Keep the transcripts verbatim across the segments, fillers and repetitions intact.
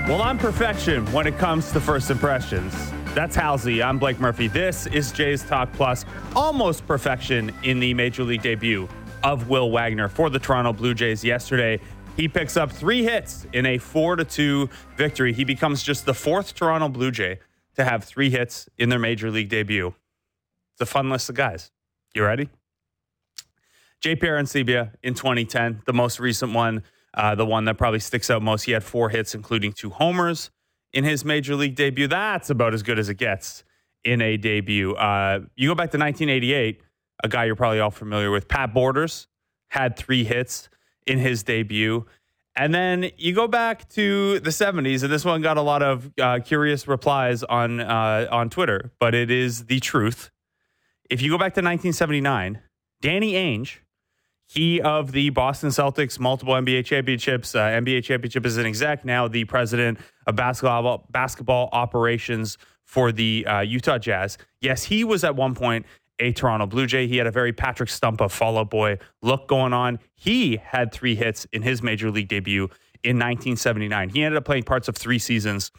Well, I'm perfection when it comes to first impressions. That's Halsey. I'm Blake Murphy. This is Jays Talk Plus. Almost perfection in the Major League debut of Will Wagner for the Toronto Blue Jays yesterday. He picks up three hits in a four to two victory. He becomes just the fourth Toronto Blue Jay to have three hits in their Major League debut. It's a fun list of guys. You ready? J P Arencibia in twenty ten, the most recent one. Uh, the one that probably sticks out most. He had four hits, including two homers in his Major League debut. That's about as good as it gets in a debut. Uh, you go back to nineteen eighty-eight, a guy you're probably all familiar with. Pat Borders had three hits in his debut. And then you go back to the seventies, and this one got a lot of uh, curious replies on uh, on Twitter, but it is the truth. If you go back to nineteen seventy-nine, Danny Ainge, he of the Boston Celtics, multiple N B A championships, uh, N B A championship as an exec, now the president of basketball basketball operations for the uh, Utah Jazz. Yes, he was at one point a Toronto Blue Jay. He had a very Patrick Stumpa Fall Out Boy look going on. He had three hits in his Major League debut in nineteen seventy-nine. He ended up playing parts of three seasons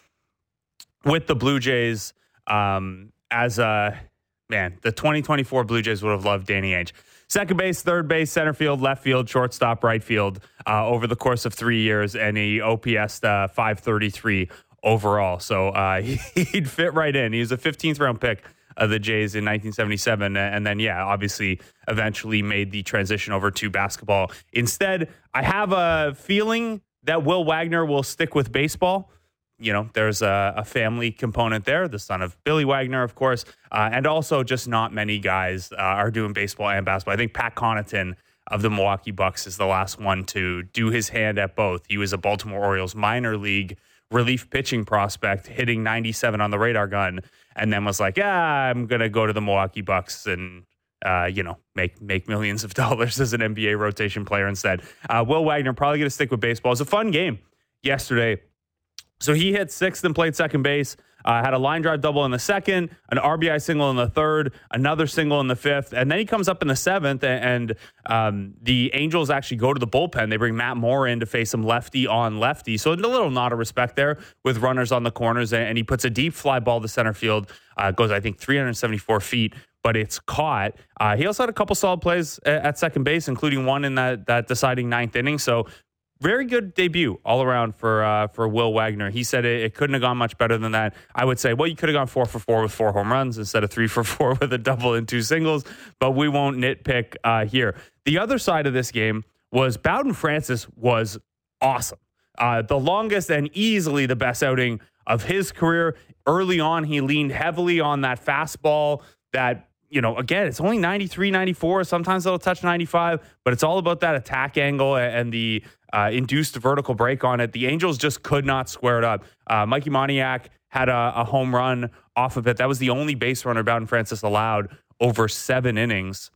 with the Blue Jays um, as a, man, the twenty twenty-four Blue Jays would have loved Danny Ainge. Second base, third base, center field, left field, shortstop, right field uh, over the course of three years, and he O P S'd uh, five thirty-three overall. So uh, he'd fit right in. He was a fifteenth round pick of the Jays in nineteen seventy-seven. And then, yeah, obviously eventually made the transition over to basketball. Instead, I have a feeling that Will Wagner will stick with baseball. You know, there's a, a family component there, the son of Billy Wagner, of course, uh, and also just not many guys uh, are doing baseball and basketball. I think Pat Connaughton of the Milwaukee Bucks is the last one to do his hand at both. He was a Baltimore Orioles minor league relief pitching prospect, hitting ninety-seven on the radar gun, and then was like, yeah, I'm going to go to the Milwaukee Bucks and, uh, you know, make make millions of dollars as an N B A rotation player instead. Uh, Will Wagner probably going to stick with baseball. It was a fun game yesterday. So he hit sixth and played second base, uh, had a line drive double in the second, an R B I single in the third, another single in the fifth, and then he comes up in the seventh, and um, the Angels actually go to the bullpen. They bring Matt Moore in to face him lefty on lefty. So a little nod of respect there with runners on the corners, and he puts a deep fly ball to center field. Uh, goes, I think, three hundred seventy-four feet, but it's caught. Uh, he also had a couple solid plays at second base, including one in that, that deciding ninth inning. So very good debut all around for uh, for Will Wagner. He said it, it couldn't have gone much better than that. I would say, well, you could have gone four for four with four home runs instead of three for four with a double and two singles, but we won't nitpick uh, here. The other side of this game was Bowden Francis was awesome. Uh, the longest and easily the best outing of his career. Early on, he leaned heavily on that fastball that, you know, again, it's only ninety-three, ninety-four. Sometimes it'll touch ninety-five, but it's all about that attack angle and the uh, induced vertical break on it. The Angels just could not square it up. Uh, Mikey Moniak had a, a home run off of it. That was the only base runner Bowden Francis allowed over seven innings.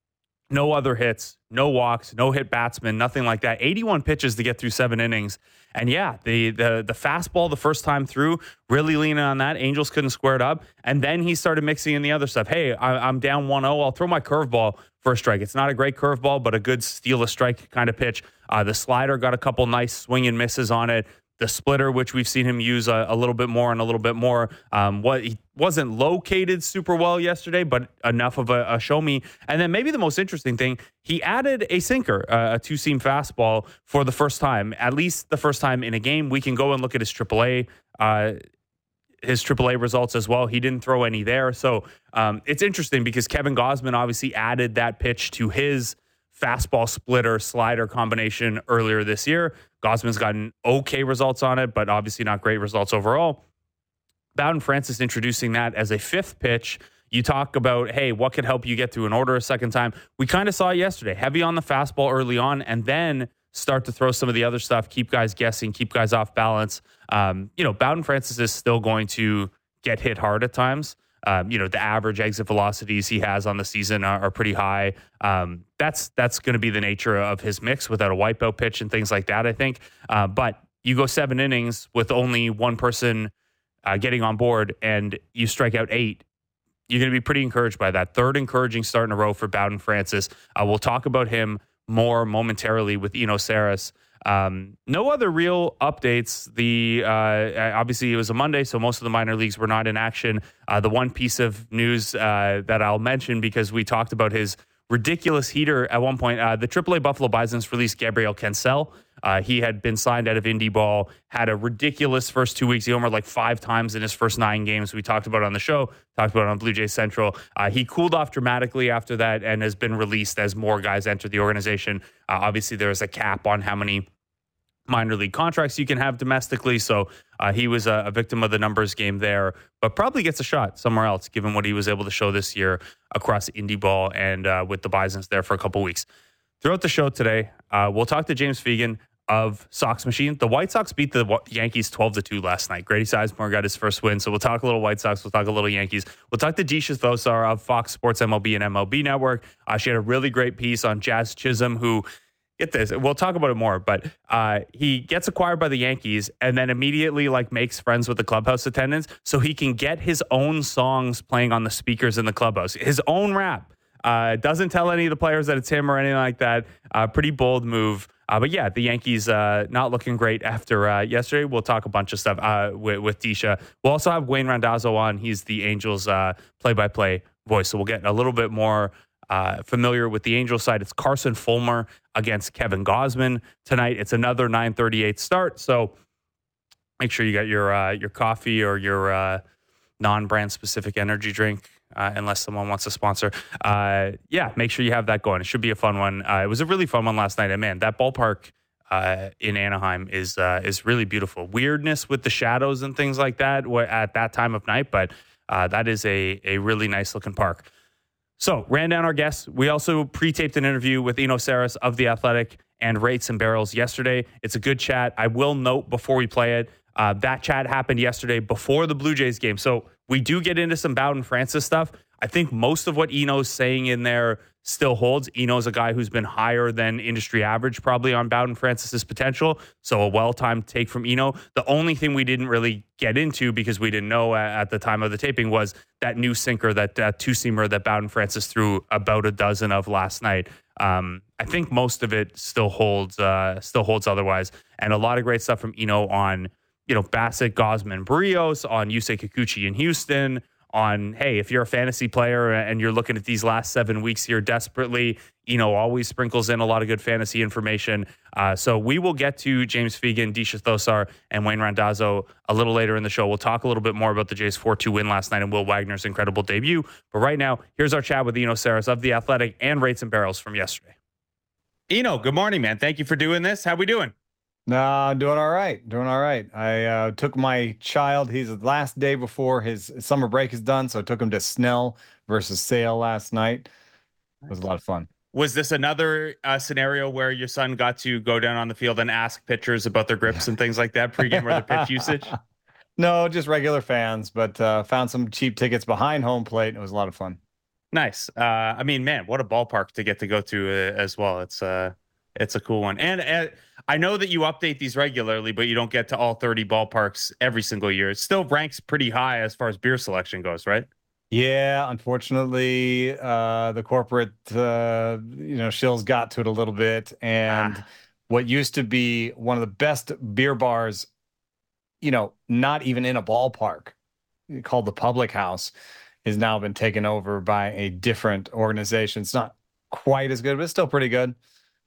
No other hits, no walks, no hit batsman, nothing like that. eighty-one pitches to get through seven innings. And yeah, the the the fastball the first time through, really leaning on that. Angels couldn't square it up. And then he started mixing in the other stuff. Hey, I, I'm down one oh. I'll throw my curveball for a strike. It's not a great curveball, but a good steal a strike kind of pitch. Uh, the slider got a couple nice swing and misses on it. The splitter, which we've seen him use a, a little bit more and a little bit more. Um, what he wasn't located super well yesterday, but enough of a, a show me. And then maybe the most interesting thing, he added a sinker, uh, a two-seam fastball for the first time, at least the first time in a game. We can go and look at his triple A, uh, his triple A results as well. He didn't throw any there. So um, it's interesting because Kevin Gausman obviously added that pitch to his fastball splitter slider combination earlier this year. Gausman's gotten okay results on it, but obviously not great results overall. Bowden Francis introducing that as a fifth pitch. You talk about, hey, what could help you get through an order a second time? We kind of saw it yesterday. Heavy on the fastball early on, and then start to throw some of the other stuff, keep guys guessing, keep guys off balance. Um, you know, Bowden Francis is still going to get hit hard at times. Um, you know, the average exit velocities he has on the season are, are pretty high. Um, that's that's going to be the nature of his mix without a wipeout pitch and things like that, I think. Uh, but you go seven innings with only one person uh, getting on board and you strike out eight, you're going to be pretty encouraged by that. Third encouraging start in a row for Bowden Francis. Uh, we'll talk about him more momentarily with Eno Sarris. Um, no other real updates. The uh, obviously it was a Monday, so most of the minor leagues were not in action. Uh, the one piece of news uh, that I'll mention, because we talked about his ridiculous heater at one point, uh, the triple A Buffalo Bisons released Gabriel Cancel. Uh, he had been signed out of Indy Ball, had a ridiculous first two weeks. He homered like five times in his first nine games. We talked about it on the show, talked about it on Blue Jays Central. Uh, he cooled off dramatically after that and has been released as more guys enter the organization. Uh, obviously, there is a cap on how many minor league contracts you can have domestically. So uh, he was a, a victim of the numbers game there, but probably gets a shot somewhere else, given what he was able to show this year across Indy Ball and uh, with the Bisons there for a couple weeks. Throughout the show today, uh, we'll talk to James Fegan of Sox Machine. The White Sox beat the Yankees twelve to two last night. Grady Sizemore got his first win. So we'll talk a little White Sox. We'll talk a little Yankees. We'll talk to Disha Thosar of Fox Sports M L B and M L B Network. Uh, she had a really great piece on Jazz Chisholm, who, get this, we'll talk about it more, but uh, he gets acquired by the Yankees and then immediately like makes friends with the clubhouse attendants so he can get his own songs playing on the speakers in the clubhouse. His own rap. Uh, doesn't tell any of the players that it's him or anything like that. Uh, pretty bold move. Uh, but yeah, the Yankees uh, not looking great after uh, yesterday. We'll talk a bunch of stuff uh, with, with Disha. We'll also have Wayne Randazzo on. He's the Angels uh, play-by-play voice. So we'll get a little bit more uh, familiar with the Angels side. It's Carson Fulmer against Kevin Gausman tonight. It's another nine thirty-eight start. So make sure you got your uh, your coffee or your uh, non-brand specific energy drink. Uh, unless someone wants to sponsor. Uh, yeah, make sure you have that going. It should be a fun one. Uh, it was a really fun one last night. And man, that ballpark uh, in Anaheim is uh, is really beautiful. Weirdness with the shadows and things like that at that time of night, but uh, that is a, a really nice looking park. So, ran down our guests. We also pre-taped an interview with Eno Sarris of The Athletic and Rates and Barrels yesterday. It's a good chat. I will note before we play it, uh, that chat happened yesterday before the Blue Jays game. So, we do get into some Bowden Francis stuff. I think most of what Eno's saying in there still holds. Eno's a guy who's been higher than industry average probably on Bowden Francis's potential. So a well-timed take from Eno. The only thing we didn't really get into because we didn't know at the time of the taping was that new sinker, that uh, two-seamer that Bowden Francis threw about a dozen of last night. Um, I think most of it still holds, uh, still holds otherwise. And a lot of great stuff from Eno on, you know, Bassett, Gausman, Barrios, on Yusei Kikuchi in Houston, on, hey, if you're a fantasy player and you're looking at these last seven weeks here desperately, you know, always sprinkles in a lot of good fantasy information. Uh, so we will get to James Fegan, Disha Thosar, and Wayne Randazzo a little later in the show. We'll talk a little bit more about the Jays' four two win last night and Will Wagner's incredible debut. But right now, here's our chat with Eno Sarris of The Athletic and Rates and Barrels from yesterday. Eno, good morning, man. Thank you for doing this. How we doing? No, I'm doing all right. Doing all right. I uh, took my child. He's the last day before his summer break is done, so I took him to Snell versus Sale last night. It was a lot of fun. Was this another uh, scenario where your son got to go down on the field and ask pitchers about their grips and things like that pregame or their pitch usage? No, just regular fans, but uh, found some cheap tickets behind home plate. And it was a lot of fun. Nice. Uh, I mean, man, what a ballpark to get to go to uh, as well. It's uh, it's a cool one. And uh, I know that you update these regularly, but you don't get to all thirty ballparks every single year. It still ranks pretty high as far as beer selection goes, right? Yeah, unfortunately, uh, the corporate, uh, you know, shills got to it a little bit. And ah. what used to be one of the best beer bars, you know, not even in a ballpark, called the Public House, has now been taken over by a different organization. It's not quite as good, but it's still pretty good.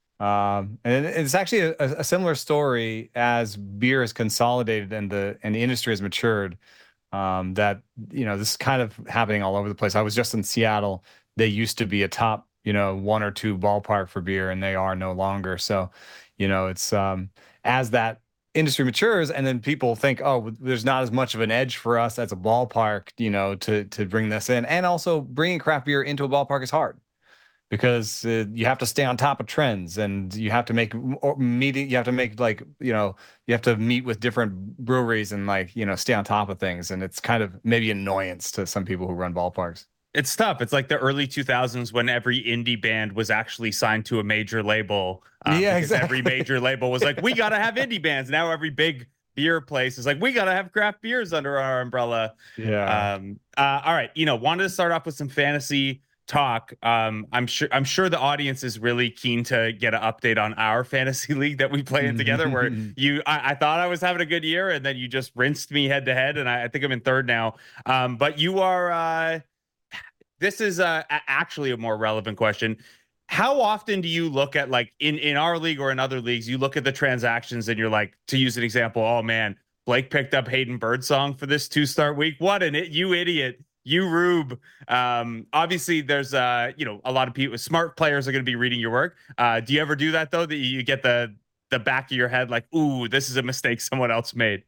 Um, and it's actually a, a similar story as beer is consolidated and the and the industry has matured. Um, that, you know, this is kind of happening all over the place. I was just in Seattle. They used to be a top, you know, one or two ballpark for beer, and they are no longer. So, you know, it's um, as that industry matures, and then people think, oh, there's not as much of an edge for us as a ballpark, you know, to to bring this in. And also bringing craft beer into a ballpark is hard. Because uh, you have to stay on top of trends, and you have to make meeting. You have to make like you know you have to meet with different breweries and like you know stay on top of things. And it's kind of maybe annoyance to some people who run ballparks. It's tough. It's like the early two thousands when every indie band was actually signed to a major label. Um, yeah, exactly. Every major label was like, we got to have indie bands. Now every big beer place is like, we got to have craft beers under our umbrella. Yeah. Um, uh, all right. You know, wanted to start off with some fantasy talk, um, I'm sure I'm sure the audience is really keen to get an update on our fantasy league that we play in together. Where you, I, I thought I was having a good year, and then you just rinsed me head to head, and I, I think I'm in third now. Um, but you are. Uh, this is uh, actually a more relevant question. How often do you look at, like, in in our league or in other leagues, you look at the transactions and you're like, to use an example, oh man, Blake picked up Hayden Birdsong for this two start week. What an it, you idiot. You Rube. Um, obviously, there's uh, you know, a lot of people, smart players are going to be reading your work. Uh, do you ever do that though? That you get the the back of your head like, ooh, this is a mistake someone else made.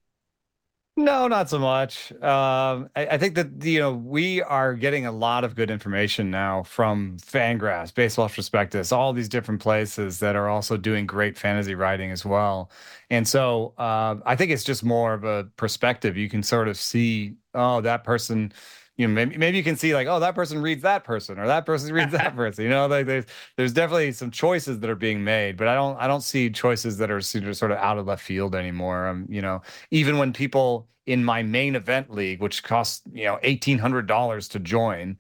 No, not so much. Um, I, I think that, you know, we are getting a lot of good information now from Fangraphs, Baseball Prospectus, all these different places that are also doing great fantasy writing as well. And so uh, I think it's just more of a perspective. You can sort of see, oh, that person, you know, maybe maybe you can see like, oh, that person reads that person, or that person reads that person. You know, like there's there's definitely some choices that are being made, but I don't I don't see choices that are sort of out of left field anymore. Um, you know, even when people in my main event league, which costs, you know, eighteen hundred dollars to join,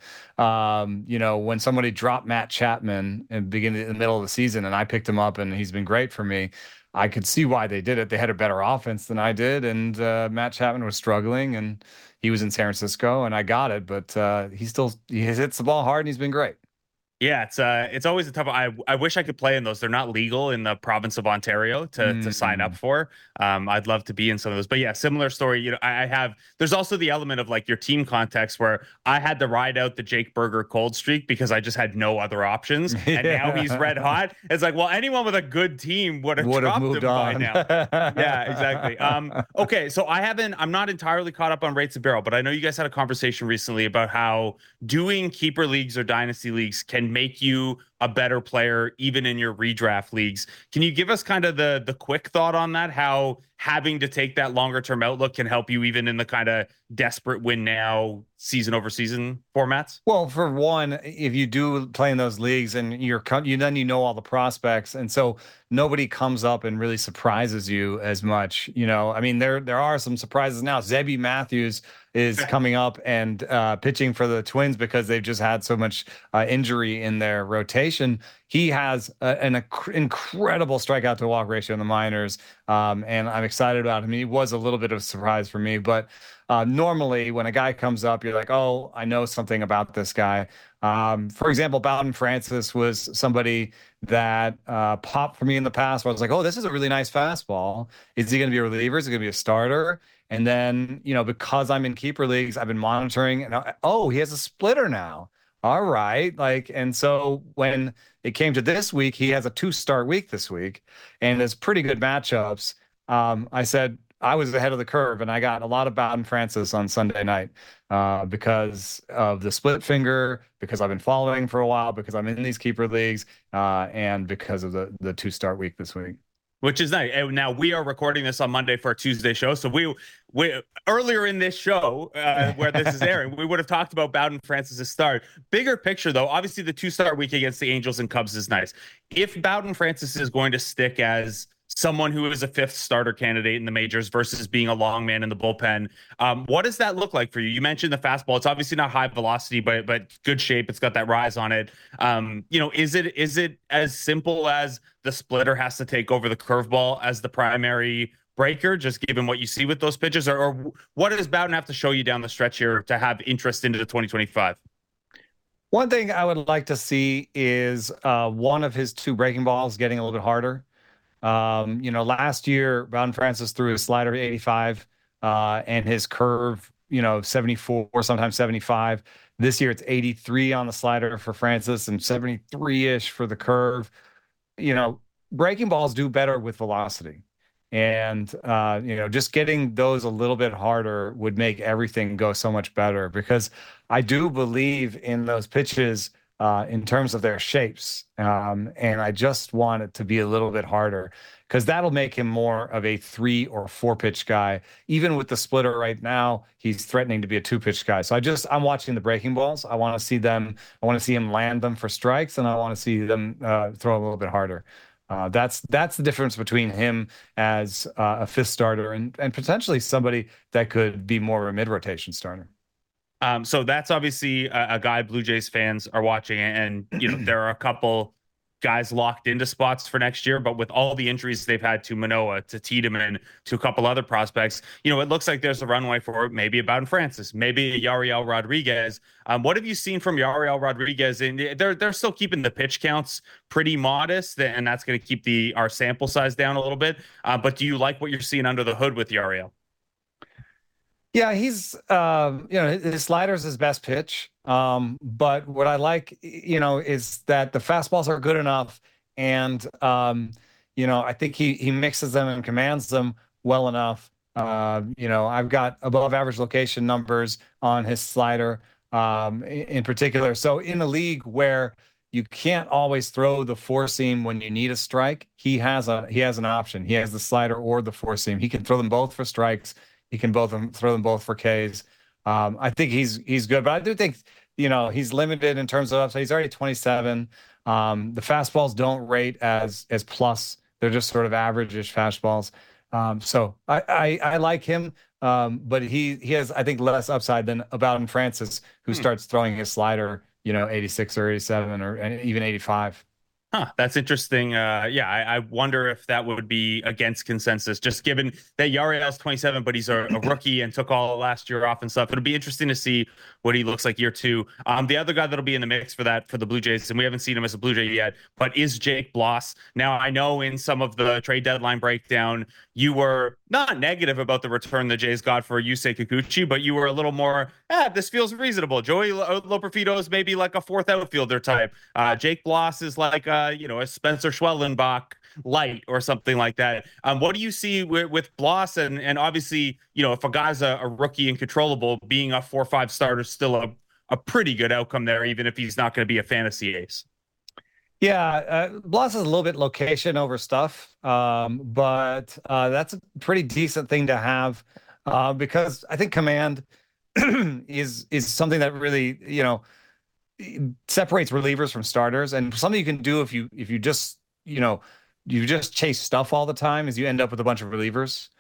um, you know, when somebody dropped Matt Chapman in the beginning in the middle of the season, and I picked him up, and he's been great for me. I could see why they did it. They had a better offense than I did, and uh, Matt Chapman was struggling, and he was in San Francisco, and I got it. But uh, he still he hits the ball hard, and he's been great. Yeah, it's uh, it's always a tough. I I wish I could play in those. They're not legal in the province of Ontario to mm-hmm. to sign up for. Um, I'd love to be in some of those. But yeah, similar story. You know, I, I have. There's also the element of like your team context where I had to ride out the Jake Burger cold streak because I just had no other options, and yeah. now he's red hot. It's like, well, anyone with a good team would have dropped him on. by now. Yeah, exactly. Um, okay, so I haven't. I'm not entirely caught up on rates of barrel, but I know you guys had a conversation recently about how doing keeper leagues or dynasty leagues can make you a better player even in your redraft leagues. Can you give us kind of the the quick thought on that, how having to take that longer term outlook can help you even in the kind of desperate win now season over season formats? Well, for one, if you do play in those leagues and you're you then you know all the prospects, and so nobody comes up and really surprises you as much. You know, I mean, there there are some surprises now. Zebby Matthews is coming up and uh, pitching for the Twins because they've just had so much uh, injury in their rotation. He has a, an inc- incredible strikeout to walk ratio in the minors, um, and I'm excited about him. He was a little bit of a surprise for me, but uh, normally when a guy comes up, you're like, oh, I know something about this guy. Um, for example, Bowden Francis was somebody that uh, popped for me in the past where I was like, oh, this is a really nice fastball. Is he going to be a reliever? Is he going to be a starter? And then, you know, because I'm in keeper leagues, I've been monitoring, and I, oh, he has a splitter now. All right. Like, and so when it came to this week, he has a two start week this week, and there's pretty good matchups. Um, I said I was ahead of the curve, and I got a lot of Bowden Francis on Sunday night uh, because of the split finger, because I've been following for a while, because I'm in these keeper leagues, uh, and because of the, the two start week this week. Which is nice. And now we are recording this on Monday for a Tuesday show. So we, we earlier in this show uh, where this is airing, we would have talked about Bowden Francis' start. Bigger picture, though, obviously the two-start week against the Angels and Cubs is nice. If Bowden Francis is going to stick as someone who is a fifth starter candidate in the majors versus being a long man in the bullpen, um, what does that look like for you? You mentioned the fastball. It's obviously not high velocity, but but good shape. It's got that rise on it. Um, you know, is it is it as simple as the splitter has to take over the curveball as the primary breaker, just given what you see with those pitches, or, or what does Bowden have to show you down the stretch here to have interest into the twenty twenty-five? One thing I would like to see is uh, one of his two breaking balls getting a little bit harder. Um, you know, last year, Bowden Francis threw his slider eighty-five uh, and his curve, you know, seventy-four, sometimes seventy-five. This year, it's eighty-three on the slider for Francis and seventy-three-ish for the curve. You know, breaking balls do better with velocity. And, uh, you know, just getting those a little bit harder would make everything go so much better, because I do believe in those pitches uh, in terms of their shapes. Um, and I just want it to be a little bit harder, because that'll make him more of a three or four pitch guy. Even with the splitter right now, he's threatening to be a two pitch guy. So I just, I'm watching the breaking balls. I want to see them. I want to see him land them for strikes, and I want to see them uh, throw a little bit harder. Uh, that's that's the difference between him as uh, a fifth starter and, and potentially somebody that could be more of a mid-rotation starter. Um, so that's obviously a, a guy Blue Jays fans are watching, and you know there are a couple guys locked into spots for next year. But with all the injuries they've had to Manoah, to Tiedemann, to a couple other prospects, you know, it looks like there's a runway for maybe a Bowden Francis, maybe a Yariel Rodriguez. Um, what have you seen from Yariel Rodriguez? And they're they're still keeping the pitch counts pretty modest, and that's going to keep the our sample size down a little bit. Uh, but do you like what you're seeing under the hood with Yariel? Yeah, he's um, you know, his slider is his best pitch. Um, but what I like, you know, is that the fastballs are good enough, and um, you know, I think he he mixes them and commands them well enough. Uh, you know, I've got above average location numbers on his slider, um, in, in particular. So in a league where you can't always throw the four seam when you need a strike, he has a he has an option. He has the slider or the four seam. He can throw them both for strikes. He can both throw them both for Ks. Um, I think he's he's good, but I do think, you know, he's limited in terms of upside. He's already twenty-seven. Um, the fastballs don't rate as as plus. They're just sort of average-ish fastballs. Um, so I, I I like him, um, but he he has, I think, less upside than Bowden Francis, who hmm. starts throwing his slider, you know, eighty-six or eighty-seven or even eighty-five. Huh, that's interesting. Uh, yeah, I, I wonder if that would be against consensus, just given that Yariel's twenty-seven, but he's a, a rookie and took all last year off and stuff. It'll be interesting to see what he looks like year two. Um, the other guy that'll be in the mix for that for the Blue Jays, and we haven't seen him as a Blue Jay yet, but is Jake Bloss. Now, I know in some of the trade deadline breakdown, you were not negative about the return the Jays got for Yusei Kikuchi, but you were a little more, ah, this feels reasonable. Joey Loperfido is maybe like a fourth outfielder type. Uh, Jake Bloss is like a, you know, a Spencer Schwellenbach light or something like that. Um, what do you see with, with Bloss? And, and obviously, you know, if a guy's a, a rookie and controllable, being a four or five starter is still a, a pretty good outcome there, even if he's not going to be a fantasy ace. Yeah, uh, Bloss is a little bit location over stuff, um, but uh, that's a pretty decent thing to have uh, because I think command is is something that really, you know, separates relievers from starters, and something you can do if you if you just you know you just chase stuff all the time is you end up with a bunch of relievers.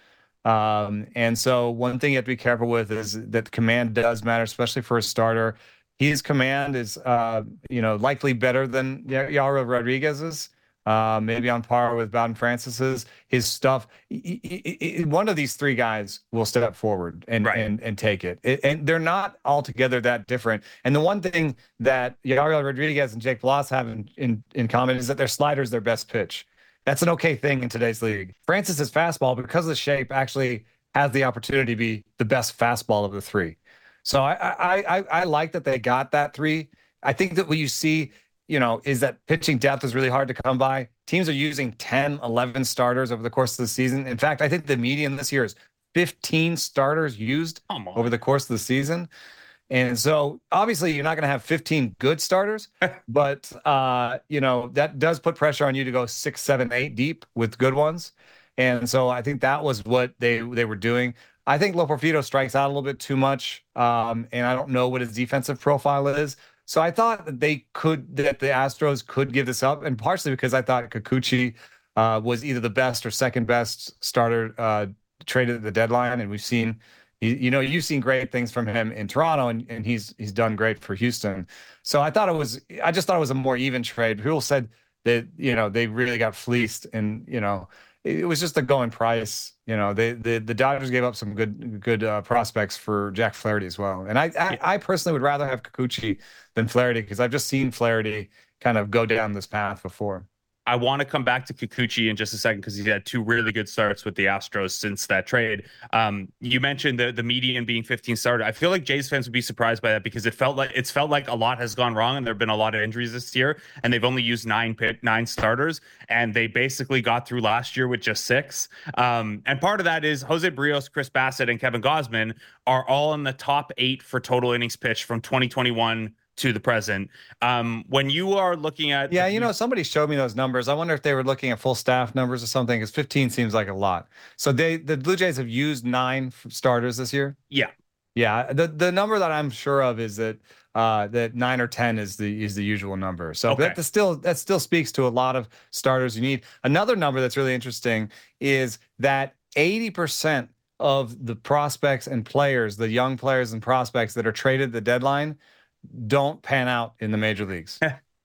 Um, and so one thing you have to be careful with is that command does matter, especially for a starter. His command is, uh, you know, likely better than y- Yariel Rodriguez's, uh, maybe on par with Bowden Francis's. His stuff, he, he, he, one of these three guys will step forward and right. and and take it. it. And they're not altogether that different. And the one thing that Yariel Rodriguez and Jake Bloss have in, in, in common is that their slider is their best pitch. That's an okay thing in today's league. Francis's fastball, because of the shape, actually has the opportunity to be the best fastball of the three. So I, I I I like that they got that three. I think that what you see, you know, is that pitching depth is really hard to come by. Teams are using ten, eleven starters over the course of the season. In fact, I think the median this year is fifteen starters used over the course of the season. And so obviously you're not going to have fifteen good starters, but uh, you know, that does put pressure on you to go six, seven, eight deep with good ones. And so I think that was what they they were doing. I think Loperfido strikes out a little bit too much, um, and I don't know what his defensive profile is. So I thought that they could, that the Astros could give this up, and partially because I thought Kikuchi uh, was either the best or second best starter uh, traded at the deadline, and we've seen, you, you know, you've seen great things from him in Toronto, and, and he's he's done great for Houston. So I thought it was, I just thought it was a more even trade. People said that, you know, they really got fleeced, and you know, it was just a going price. You know, they, the the Dodgers gave up some good good uh, prospects for Jack Flaherty as well. And I, I, I personally would rather have Kikuchi than Flaherty because I've just seen Flaherty kind of go down this path before. I want to come back to Kikuchi in just a second because he's had two really good starts with the Astros since that trade. Um, you mentioned the the median being fifteen starter. I feel like Jays fans would be surprised by that because it felt like it's felt like a lot has gone wrong and there have been a lot of injuries this year, and they've only used nine pit nine starters, and they basically got through last year with just six. Um, and part of that is Jose Barrios, Chris Bassett, and Kevin Gausman are all in the top eight for total innings pitched from twenty twenty-one to the present. Um, when you are looking at, yeah, you know, somebody showed me those numbers. I wonder if they were looking at full staff numbers or something, because fifteen seems like a lot. So they, the Blue Jays have used nine starters this year. Yeah, yeah. The the number that I'm sure of is that uh, that nine or ten is the is the usual number. So okay. that still that still speaks to a lot of starters you need. Another number that's really interesting is that eighty percent of the prospects and players, the young players and prospects that are traded at the deadline, don't pan out in the major leagues.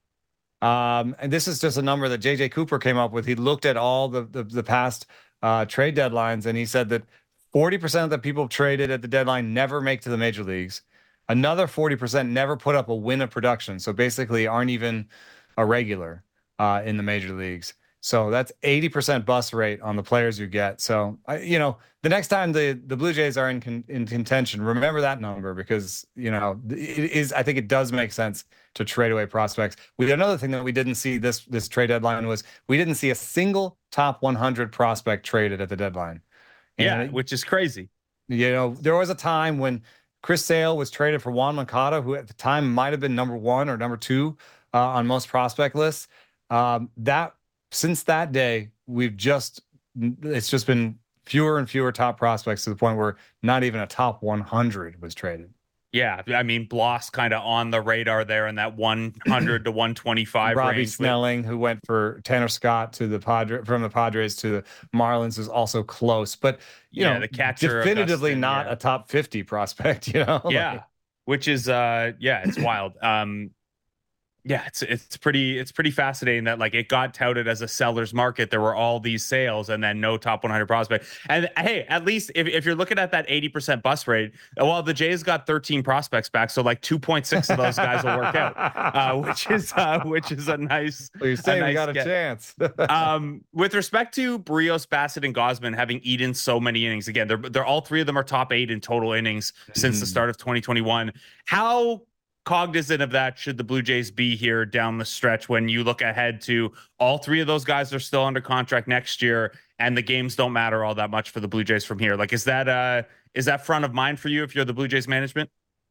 um, and this is just a number that J J Cooper came up with. He looked at all the the, the past uh, trade deadlines, and he said that forty percent of the people traded at the deadline never make to the major leagues. Another forty percent never put up a win of production. So basically aren't even a regular uh, in the major leagues. So that's eighty percent bust rate on the players you get. So, I, you know, the next time the, the Blue Jays are in con, in contention, remember that number because, you know, it is, I think it does make sense to trade away prospects. We another thing that we didn't see this, this trade deadline was we didn't see a single top one hundred prospect traded at the deadline. And yeah, it, which is crazy. You know, there was a time when Chris Sale was traded for Juan Moncada, who at the time might have been number one or number two uh, on most prospect lists. Um, that since that day, we've just it's just been fewer and fewer top prospects to the point where not even a top one hundred was traded. Yeah, I mean, Bloss kind of on the radar there in that one hundred to one twenty-five Robbie range. Snelling, who went for Tanner Scott to the Padre from the Padres to the Marlins, is also close, but you yeah, know, the catcher definitively Augustin, not yeah. a top fifty prospect. You know, yeah, like, which is uh, yeah, it's wild. Um, yeah, it's it's pretty it's pretty fascinating that like it got touted as a seller's market. There were all these sales and then no top one hundred prospect. And hey, at least if, if you're looking at that eighty percent bust rate, well, the Jays got thirteen prospects back, so like two point six of those guys will work out, uh, which is uh, which is a nice. Well, you're saying a nice we got a get. chance. um, with respect to Barrios, Bassett, and Gosman having eaten so many innings, again, they're they're all three of them are top eight in total innings since mm. the start of twenty twenty-one. How cognizant of that should the Blue Jays be here down the stretch when you look ahead to all three of those guys are still under contract next year and the games don't matter all that much for the Blue Jays from here? Like, is that uh is that front of mind for you if you're the Blue Jays management?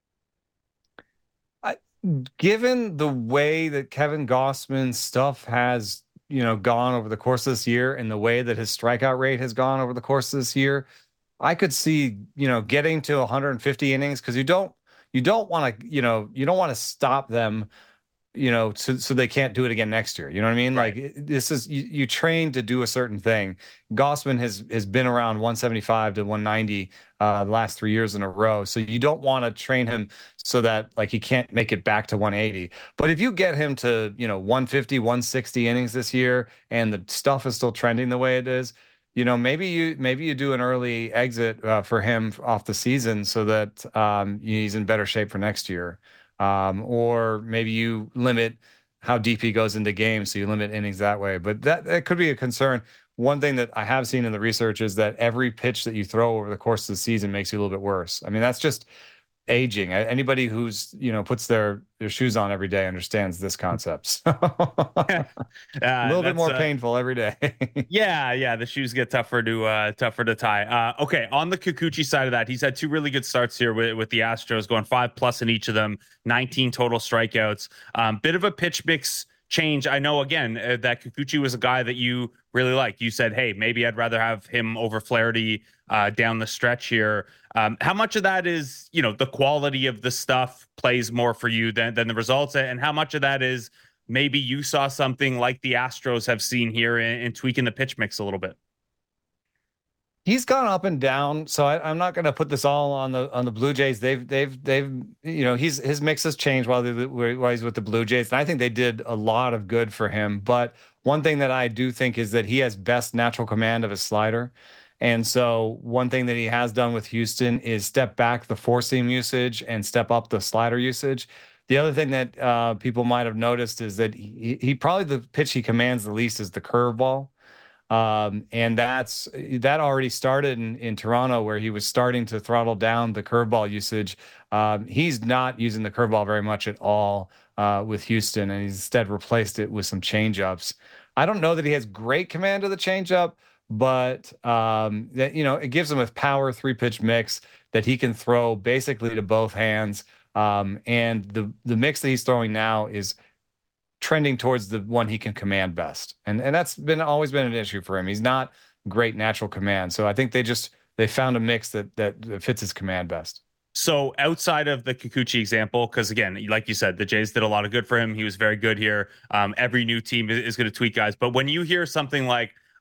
I, given the way that Kevin Gausman's stuff has, you know, gone over the course of this year and the way that his strikeout rate has gone over the course of this year, I could see, you know, getting to one hundred fifty innings because you don't You don't want to, you know, you don't want to stop them, you know, so, so they can't do it again next year. You know what I mean? Right. Like this is, you, you train to do a certain thing. Gausman has, has been around one seventy-five to one ninety uh, the last three years in a row. So you don't want to train him so that like he can't make it back to one eighty. But if you get him to, you know, one fifty, one sixty innings this year and the stuff is still trending the way it is, you know, maybe you maybe you do an early exit uh, for him off the season so that um, he's in better shape for next year. Um, or maybe you limit how deep he goes into games, so you limit innings that way. But that, that could be a concern. One thing that I have seen in the research is that every pitch that you throw over the course of the season makes you a little bit worse. I mean, that's just aging. Anybody who's, you know, puts their, their shoes on every day understands this concept. So, uh, a little bit more uh, painful every day. yeah, yeah. The shoes get tougher to uh, tougher to tie. Uh, okay, on the Kikuchi side of that, he's had two really good starts here with, with the Astros, going five plus in each of them, nineteen total strikeouts. Um, bit of a pitch mix change. I know, again, uh, that Kikuchi was a guy that you really like. You said, hey, maybe I'd rather have him over Flaherty uh, down the stretch here. Um, how much of that is, you know, the quality of the stuff plays more for you than, than the results? And how much of that is maybe you saw something like the Astros have seen here in, in tweaking the pitch mix a little bit? He's gone up and down, so I, I'm not going to put this all on the on the Blue Jays. They've they've they've you know he's his mix has changed while, they, while he's with the Blue Jays, and I think they did a lot of good for him. But one thing that I do think is that he has best natural command of his slider. And so one thing that he has done with Houston is step back the four seam usage and step up the slider usage. The other thing that uh, people might have noticed is that he, he probably the pitch he commands the least is the curveball. Um, and that's that already started in, in Toronto where he was starting to throttle down the curveball usage. Um, he's not using the curveball very much at all uh, with Houston, and he's instead replaced it with some changeups. I don't know that he has great command of the changeup, but um, that, you know, it gives him a power three pitch mix that he can throw basically to both hands. Um, and the, the mix that he's throwing now is trending towards the one he can command best. And, and that's been always been an issue for him. He's not great natural command. So I think they just, they found a mix that, that, that fits his command best. So outside of the Kikuchi example, because again, like you said, the Jays did a lot of good for him. He was very good here. Um, every new team is, is going to tweak guys. But when you hear something like,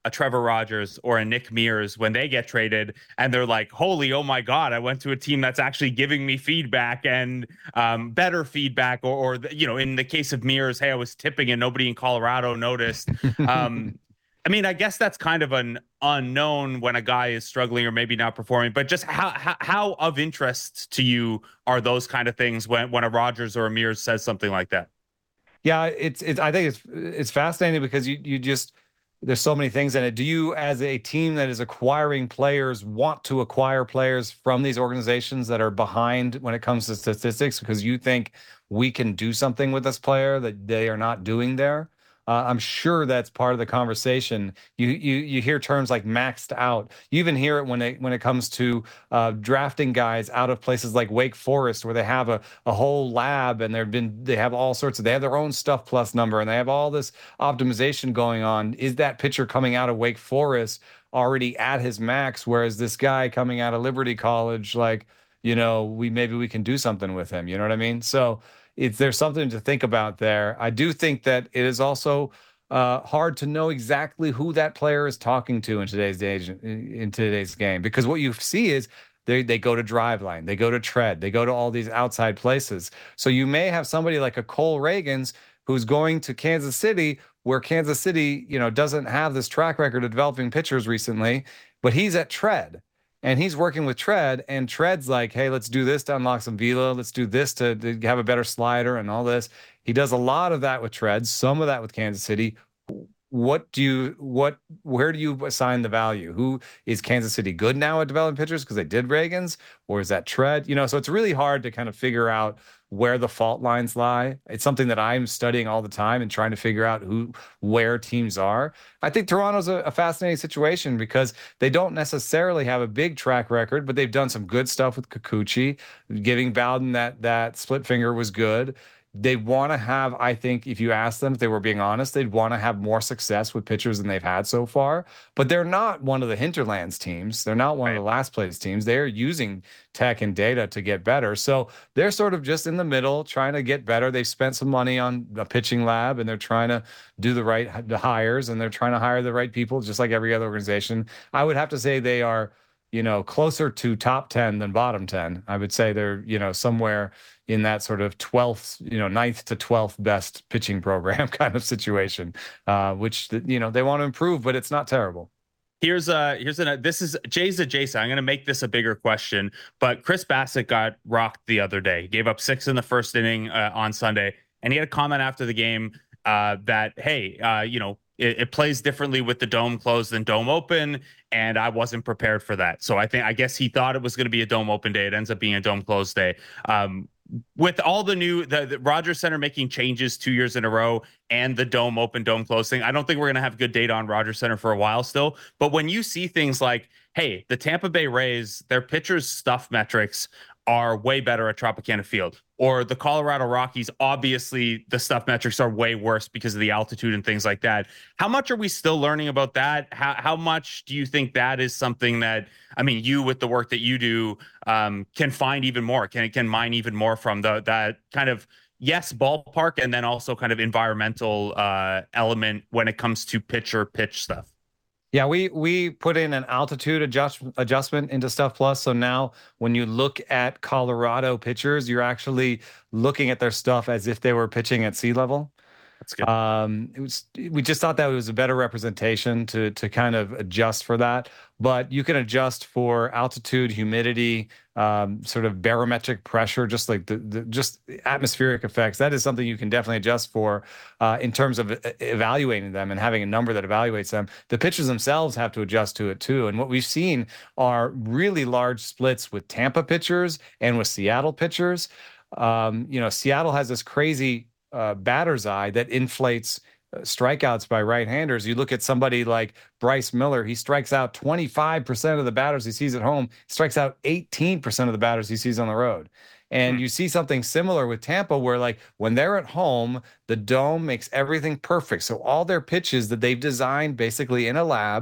a Trevor Rogers or a Nick Mears when they get traded and they're like, holy, oh my God, I went to a team that's actually giving me feedback and um, better feedback. Or, or, you know, in the case of Mears, hey, I was tipping and nobody in Colorado noticed. Um, I mean, I guess that's kind of an unknown when a guy is struggling or maybe not performing, but just how, how, how of interest to you are those kind of things when, when a Rogers or a Mears says something like that? Yeah, it's it's. I think it's it's fascinating because you you just there's so many things in it. Do you, as a team that is acquiring players, want to acquire players from these organizations that are behind when it comes to statistics because you think we can do something with this player that they are not doing there? Uh, I'm sure that's part of the conversation. You you you hear terms like maxed out. You even hear it when it when it comes to uh, drafting guys out of places like Wake Forest, where they have a, a whole lab and they've been they have all sorts of they have their own Stuff Plus number and they have all this optimization going on. Is that pitcher coming out of Wake Forest already at his max? Whereas this guy coming out of Liberty College, like, you know, we maybe we can do something with him. You know what I mean? So. It's there's something to think about there. I do think that it is also uh, hard to know exactly who that player is talking to in today's age, in today's game, because what you see is they they go to Driveline, they go to Tread, they go to all these outside places. So you may have somebody like a Cole Reagans who's going to Kansas City, where Kansas City, you know, doesn't have this track record of developing pitchers recently, but he's at Tread. And he's working with Tread, and Tread's like, hey, let's do this to unlock some velo. Let's do this to, to have a better slider and all this. He does a lot of that with Tread, some of that with Kansas City. What do you, what, where do you assign the value? Who is Kansas City good now at developing pitchers because they did Reagans, or is that Tread? You know, so it's really hard to kind of figure out where the fault lines lie. It's something that I'm studying all the time and trying to figure out who, where teams are. I think Toronto's a, a fascinating situation because they don't necessarily have a big track record, but they've done some good stuff with Kikuchi. Giving Bowden that that split finger was good. They want to have, I think, if you ask them, if they were being honest, they'd want to have more success with pitchers than they've had so far. But they're not one of the hinterlands teams. They're not one right. of the last place teams. They're using tech and data to get better. So they're sort of just in the middle, trying to get better. They've spent some money on a pitching lab, and they're trying to do the right hires, and they're trying to hire the right people, just like every other organization. I would have to say they are, you know, closer to top ten than bottom ten. I would say they're, you know, somewhere in that sort of twelfth, you know, ninth to twelfth best pitching program kind of situation, uh, which, you know, they want to improve, but it's not terrible. Here's a, here's a, this is Jay's adjacent. I'm going to make this a bigger question, but Chris Bassett got rocked the other day. He gave up six in the first inning uh, on Sunday. And he had a comment after the game uh, that, hey, uh, you know, it, it plays differently with the dome closed than dome open. And I wasn't prepared for that. So I think, I guess he thought it was going to be a dome open day. It ends up being a dome closed day. Um, with all the new, the, the Rogers Center making changes two years in a row and the dome open, dome closed thing, I don't think we're going to have good data on Rogers Center for a while still. But when you see things like, hey, the Tampa Bay Rays, their pitchers' stuff metrics are way better at Tropicana Field, or the Colorado Rockies, obviously the stuff metrics are way worse because of the altitude and things like that. How much are we still learning about that? How how much do you think that is something that, I mean, you with the work that you do um, can find even more, can can mine even more from the that kind of, yes, ballpark, and then also kind of environmental uh, element when it comes to pitcher pitch stuff? Yeah, we we put in an altitude adjust, adjustment into Stuff Plus. So now when you look at Colorado pitchers, you're actually looking at their stuff as if they were pitching at sea level. That's good. Um, it was, we just thought that it was a better representation to to kind of adjust for that. But you can adjust for altitude, humidity, um, sort of barometric pressure, just like the, the just atmospheric effects. That is something you can definitely adjust for uh, in terms of evaluating them and having a number that evaluates them. The pitchers themselves have to adjust to it too. And what we've seen are really large splits with Tampa pitchers and with Seattle pitchers. Um, you know, Seattle has this crazy uh, batter's eye that inflates strikeouts by right-handers. You look at somebody like Bryce Miller, he strikes out twenty-five percent of the batters he sees at home, strikes out eighteen percent of the batters he sees on the road. And you see something similar with Tampa where, like, when they're at home, the dome makes everything perfect. So all their pitches that they've designed basically in a lab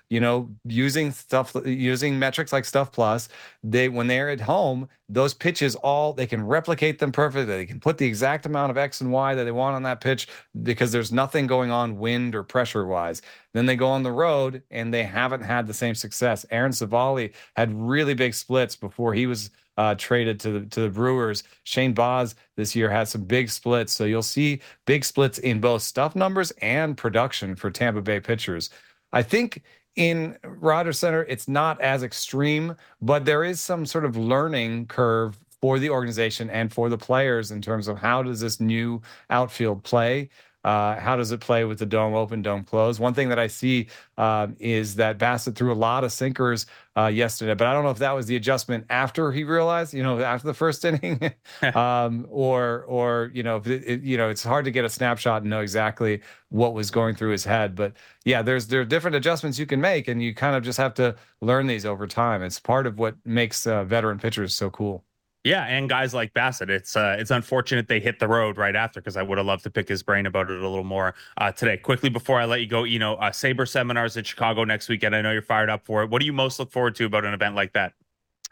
you know, using stuff, using metrics like Stuff Plus, they when they're at home, those pitches all they can replicate them perfectly. They can put the exact amount of X and Y that they want on that pitch because there's nothing going on wind or pressure wise. Then they go on the road and they haven't had the same success. Aaron Savali had really big splits before he was uh, traded to the to the Brewers. Shane Baz this year has some big splits, so you'll see big splits in both stuff numbers and production for Tampa Bay pitchers. I think in Rogers Center, it's not as extreme, but there is some sort of learning curve for the organization and for the players in terms of how does this new outfield play? Uh, how does it play with the dome open, dome closed? One thing that I see uh, is that Bassett threw a lot of sinkers uh, yesterday, but I don't know if that was the adjustment after he realized, you know, after the first inning, um, or or you know, it, it, you know, it's hard to get a snapshot and know exactly what was going through his head. But yeah, there's there are different adjustments you can make, and you kind of just have to learn these over time. It's part of what makes uh, veteran pitchers so cool. Yeah, and guys like Bassett, it's uh, it's unfortunate they hit the road right after because I would have loved to pick his brain about it a little more uh, today. Quickly before I let you go, you know, uh, Sabre Seminars in Chicago next weekend. I know you're fired up for it. What do you most look forward to about an event like that?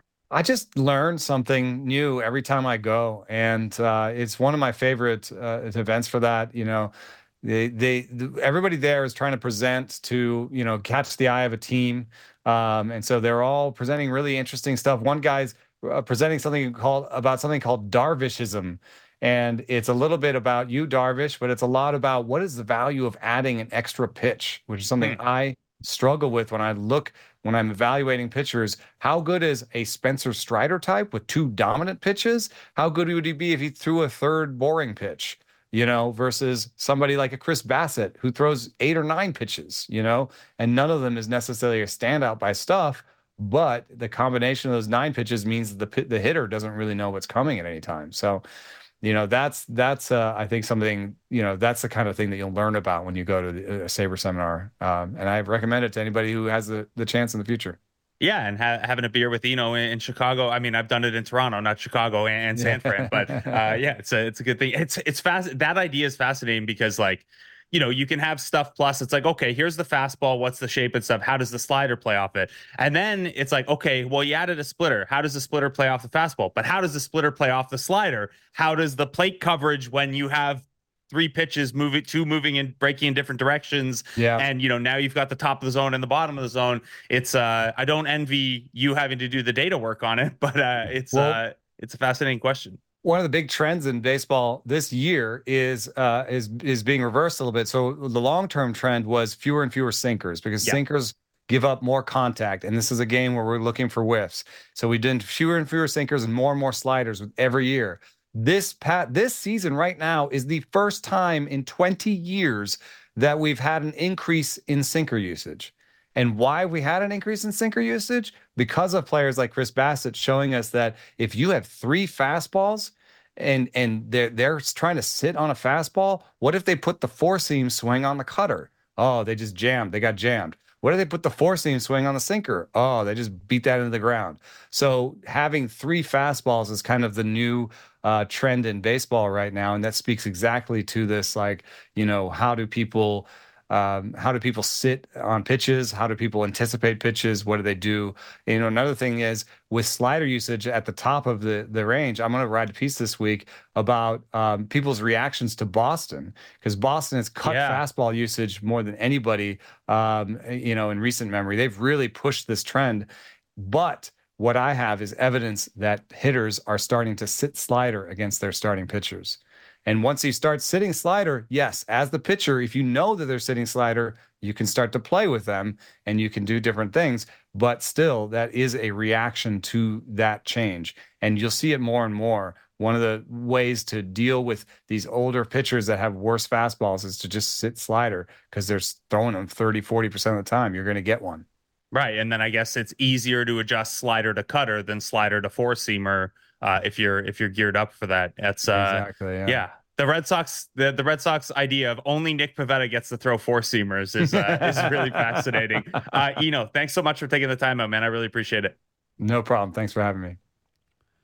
I just learn something new every time I go, and uh, it's one of my favorite uh, events for that. You know, they they everybody there is trying to present to you know catch the eye of a team, um, and so they're all presenting really interesting stuff. One guy's Uh, presenting something called about something called Darvishism, and it's a little bit about you, Darvish, but it's a lot about what is the value of adding an extra pitch, which is something hmm. I struggle with when I look when I'm evaluating pitchers. How good is a Spencer Strider type with two dominant pitches? How good would he be if he threw a third boring pitch? You know, versus somebody like a Chris Bassett who throws eight or nine pitches. You know, and none of them is necessarily a standout by stuff. But the combination of those nine pitches means the the hitter doesn't really know what's coming at any time. So, you know, that's that's uh, I think something, you know, that's the kind of thing that you'll learn about when you go to the, a Sabre seminar. Um, and I recommend it to anybody who has the, the chance in the future. Yeah, and ha- having a beer with Eno in, in Chicago. I mean, I've done it in Toronto, not Chicago and, and San Fran, but uh, yeah, it's a it's a good thing. It's it's fast. That idea is fascinating because like. You know, you can have Stuff Plus. It's like, okay, here's the fastball. What's the shape and stuff? How does the slider play off it? And then it's like, okay, well, you added a splitter. How does the splitter play off the fastball? But how does the splitter play off the slider? How does the plate coverage when you have three pitches moving, two moving and breaking in different directions? Yeah. And, you know, now you've got the top of the zone and the bottom of the zone. It's, uh, I don't envy you having to do the data work on it, but uh, it's, well, uh, it's a fascinating question. One of the big trends in baseball this year is uh, is is being reversed a little bit. So the long-term trend was fewer and fewer sinkers because yep. sinkers give up more contact. And this is a game where we're looking for whiffs. So we did fewer and fewer sinkers and more and more sliders with every year. This pat this season right now is the first time in twenty years that we've had an increase in sinker usage. And why we had an increase in sinker usage? Because of players like Chris Bassett showing us that if you have three fastballs and and they're, they're trying to sit on a fastball, what if they put the four-seam swing on the cutter? Oh, they just jammed. They got jammed. What if they put the four-seam swing on the sinker? Oh, they just beat that into the ground. So having three fastballs is kind of the new uh, trend in baseball right now. And that speaks exactly to this, like, you know, how do people... Um, how do people sit on pitches? How do people anticipate pitches? What do they do? You know, another thing is with slider usage at the top of the, the range, I'm going to write a piece this week about um, people's reactions to Boston, because Boston has cut yeah. fastball usage more than anybody, um, you know, in recent memory. They've really pushed this trend. But what I have is evidence that hitters are starting to sit slider against their starting pitchers. And once he starts sitting slider, yes, as the pitcher, if you know that they're sitting slider, you can start to play with them and you can do different things. But still, that is a reaction to that change. And you'll see it more and more. One of the ways to deal with these older pitchers that have worse fastballs is to just sit slider because they're throwing them thirty, forty percent of the time. You're going to get one. Right. And then I guess it's easier to adjust slider to cutter than slider to four-seamer. Uh, if you're if you're geared up for that, that's uh, exactly yeah. yeah. The Red Sox, the, the Red Sox idea of only Nick Pivetta gets to throw four seamers is uh, is really fascinating. Uh, Eno, thanks so much for taking the time out, man. I really appreciate it. No problem. Thanks for having me.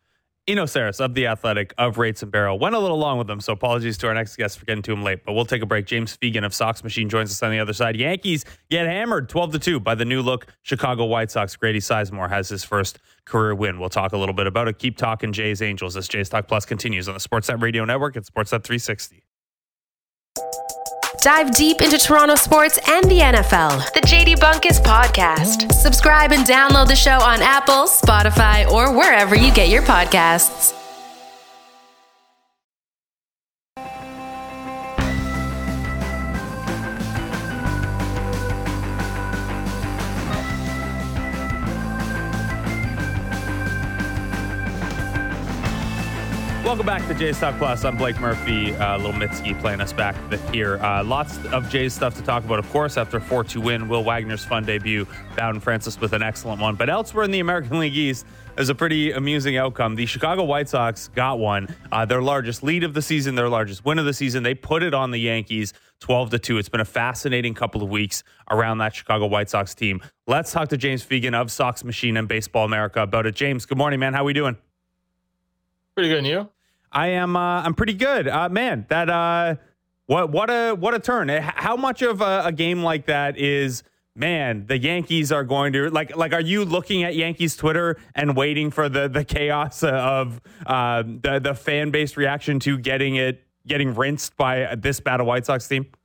Eno Saris of The Athletic of Rates and Barrel. Went a little long with them, so apologies to our next guest for getting to him late, but we'll take a break. James Fegan of Sox Machine joins us on the other side. Yankees get hammered twelve to two by the new look Chicago White Sox. Grady Sizemore has his first career win. We'll talk a little bit about it. Keep talking Jays Angels as Jays Talk Plus continues on the Sportsnet Radio Network at Sportsnet three sixty. Dive deep into Toronto sports and the N F L. The J D Bunkus Podcast. Subscribe and download the show on Apple, Spotify, or wherever you get your podcasts. Welcome back to Jays Talk Plus. I'm Blake Murphy. Uh, Little Mitski playing us back here. Uh, lots of Jays stuff to talk about, of course, after a four two win. Will Wagner's fun debut. Bowden Francis with an excellent one. But elsewhere in the American League East, there's a pretty amusing outcome. The Chicago White Sox got one. Uh, their largest lead of the season, their largest win of the season. They put it on the Yankees twelve to two. It's been a fascinating couple of weeks around that Chicago White Sox team. Let's talk to James Fegan of Sox Machine and Baseball America about it. James, good morning, man. How we doing? Pretty good, and you? I am. Uh, I'm pretty good, uh, man. That uh, what what a what a turn. How much of a, a game like that is, man? The Yankees are going to like like. Are you looking at Yankees Twitter and waiting for the the chaos of uh, the the fan base reaction to getting it getting rinsed by this bad a White Sox team?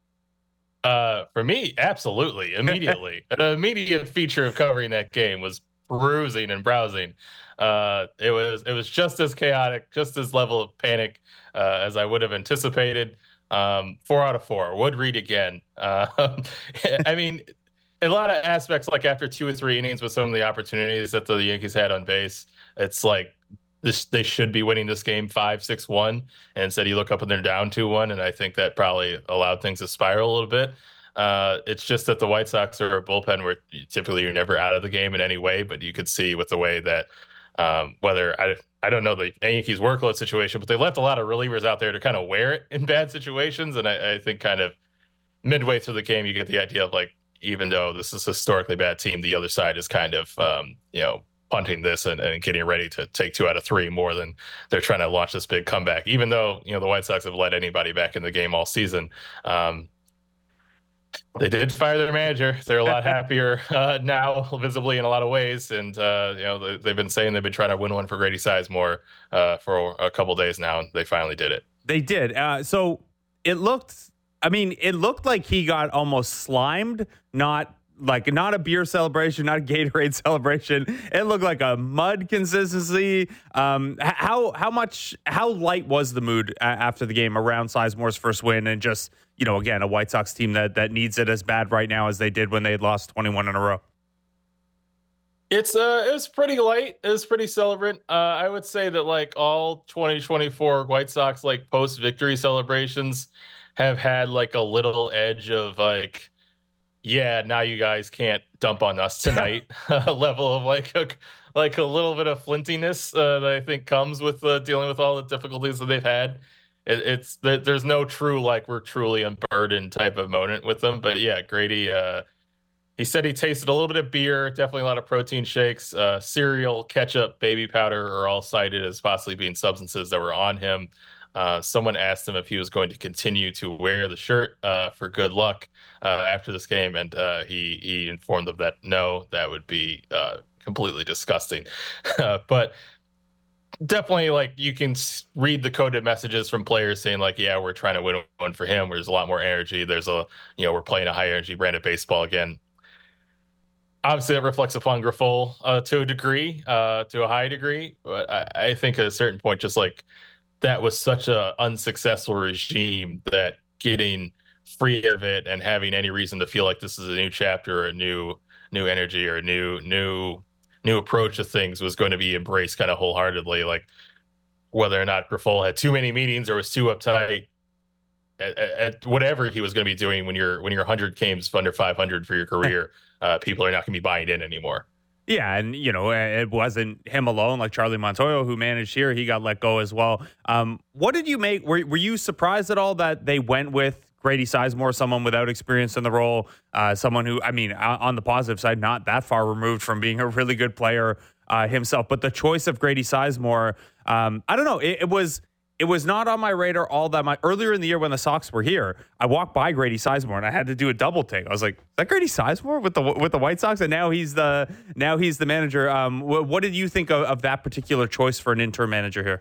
Uh, for me, absolutely, immediately. An immediate feature of covering that game was perusing and browsing. Uh, it was it was just as chaotic, just as level of panic uh, as I would have anticipated. Um, four out of four. Would read again. Uh, I mean, a lot of aspects, like after two or three innings with some of the opportunities that the Yankees had on base, it's like this they should be winning this game five six one, and instead you look up and they're down two one, and I think that probably allowed things to spiral a little bit. Uh, it's just that the White Sox are a bullpen where typically you're never out of the game in any way, but you could see with the way that um, whether I I don't know the Yankees workload situation, but they left a lot of relievers out there to kind of wear it in bad situations. And I, I think kind of midway through the game, you get the idea of like, even though this is a historically bad team, the other side is kind of, um, you know, punting this and, and getting ready to take two out of three more than they're trying to launch this big comeback, even though, you know, the White Sox have let anybody back in the game all season. Um, They did fire their manager. They're a lot happier uh, now, visibly in a lot of ways. And, uh, you know, they, they've been saying they've been trying to win one for Grady Sizemore uh, for a couple days now, and they finally did it. They did. Uh, so it looked, I mean, it looked like he got almost slimed, not like not a beer celebration, not a Gatorade celebration. It looked like a mud consistency. Um, how how much, how light was the mood after the game around Sizemore's first win and just, you know, again, a White Sox team that that needs it as bad right now as they did when they had lost twenty-one in a row? It's uh, it was pretty light. It was pretty celebrant. Uh, I would say that like all twenty twenty-four White Sox like post victory celebrations have had like a little edge of like, yeah, now you guys can't dump on us tonight. A level of like a, like a little bit of flintiness uh, that I think comes with uh, dealing with all the difficulties that they've had. It, it's there, there's no true like we're truly unburdened type of moment with them. But yeah, Grady, uh, he said he tasted a little bit of beer, definitely a lot of protein shakes, uh, cereal, ketchup, baby powder are all cited as possibly being substances that were on him. Uh, someone asked him if he was going to continue to wear the shirt uh, for good luck uh, after this game, and uh, he he informed them that no, that would be uh, completely disgusting. uh, but definitely, like you can read the coded messages from players saying, like, yeah, we're trying to win one for him. There's a lot more energy. There's a, you know, we're playing a high energy brand of baseball again. Obviously, that reflects upon Grifol uh, to a degree, uh, to a high degree. But I, I think at a certain point, just like that was such a unsuccessful regime that getting free of it and having any reason to feel like this is a new chapter or a new new energy or a new new new approach to things was going to be embraced kind of wholeheartedly. Like whether or not Grifol had too many meetings or was too uptight at, at whatever he was going to be doing when you're when you're one hundred games under five hundred for your career, uh, people are not going to be buying in anymore. Yeah, and, you know, it wasn't him alone, like Charlie Montoyo, who managed here. He got let go as well. Um, what did you make? Were, were you surprised at all that they went with Grady Sizemore, someone without experience in the role, uh, someone who, I mean, on the positive side, not that far removed from being a really good player uh, himself. But the choice of Grady Sizemore, um, I don't know. It, it was it was not on my radar all that much. Earlier in the year when the Sox were here, I walked by Grady Sizemore and I had to do a double take. I was like, "Is that Grady Sizemore with the with the White Sox?" And now he's the now he's the manager. Um, what, what did you think of, of that particular choice for an interim manager here?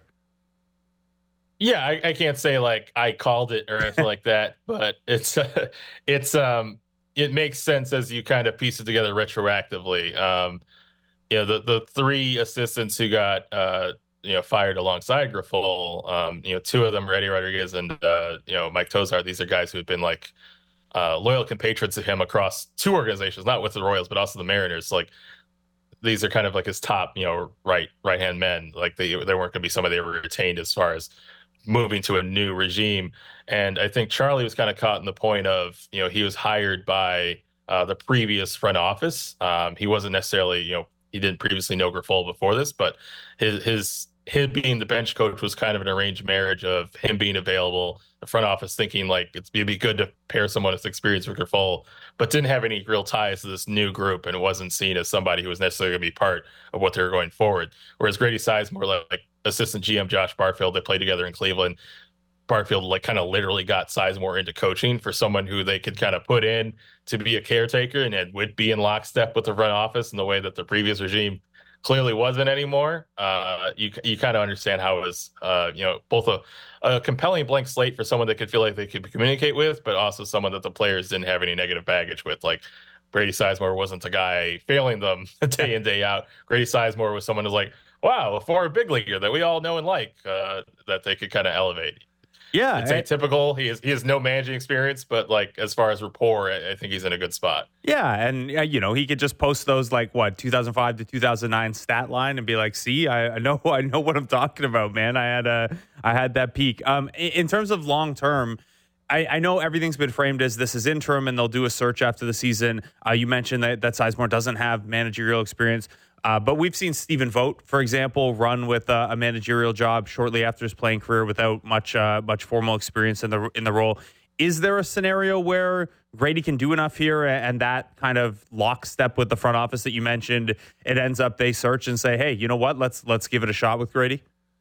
Yeah, I, I can't say like I called it or anything like that, but it's uh, it's um it makes sense as you kind of piece it together retroactively. Um, you know, the the three assistants who got uh you know fired alongside Grifol, um, you know, two of them, Eddie Rodriguez and uh, you know Mike Tozart. These are guys who have been like uh, loyal compatriots of him across two organizations, not with the Royals, but also the Mariners. Like these are kind of like his top, you know, right right hand men. Like they they weren't going to be somebody they ever retained as far as moving to a new regime. And I think Charlie was kind of caught in the point of, you know, he was hired by uh, the previous front office. Um, he wasn't necessarily, you know, he didn't previously know Grifol before this, but his, his, him being the bench coach was kind of an arranged marriage of him being available, the front office thinking like it's, it'd be good to pair someone with experience with Grifol, but didn't have any real ties to this new group and wasn't seen as somebody who was necessarily going to be part of what they were going forward. Whereas Grady Sizemore, like, like assistant G M Josh Barfield, they played together in Cleveland. Barfield like kind of literally got Sizemore into coaching for someone who they could kind of put in to be a caretaker and it would be in lockstep with the front office in the way that the previous regime clearly wasn't anymore. Uh, you you kind of understand how it was, uh, you know, both a, a compelling blank slate for someone that could feel like they could communicate with, but also someone that the players didn't have any negative baggage with. Like Grady Sizemore wasn't the guy failing them day in, day out. Grady Sizemore was someone who's like, wow, a former big leaguer that we all know and like, uh, that they could kind of elevate. Yeah, it's atypical. He has he has no managing experience, but like as far as rapport, I, I think he's in a good spot. Yeah, and uh, you know he could just post those like what two thousand five to two thousand nine stat line and be like, "See, I, I know I know what I'm talking about, man. I had a I had that peak." Um, in, in terms of long term, I, I know everything's been framed as this is interim, and they'll do a search after the season. Uh, you mentioned that that Sizemore doesn't have managerial experience. Uh, but we've seen Stephen Vogt, for example, run with uh, a managerial job shortly after his playing career without much uh, much formal experience in the in the role. Is there a scenario where Grady can do enough here and that kind of lockstep with the front office that you mentioned, it ends up they search and say, hey, you know what, let's let's give it a shot with Grady?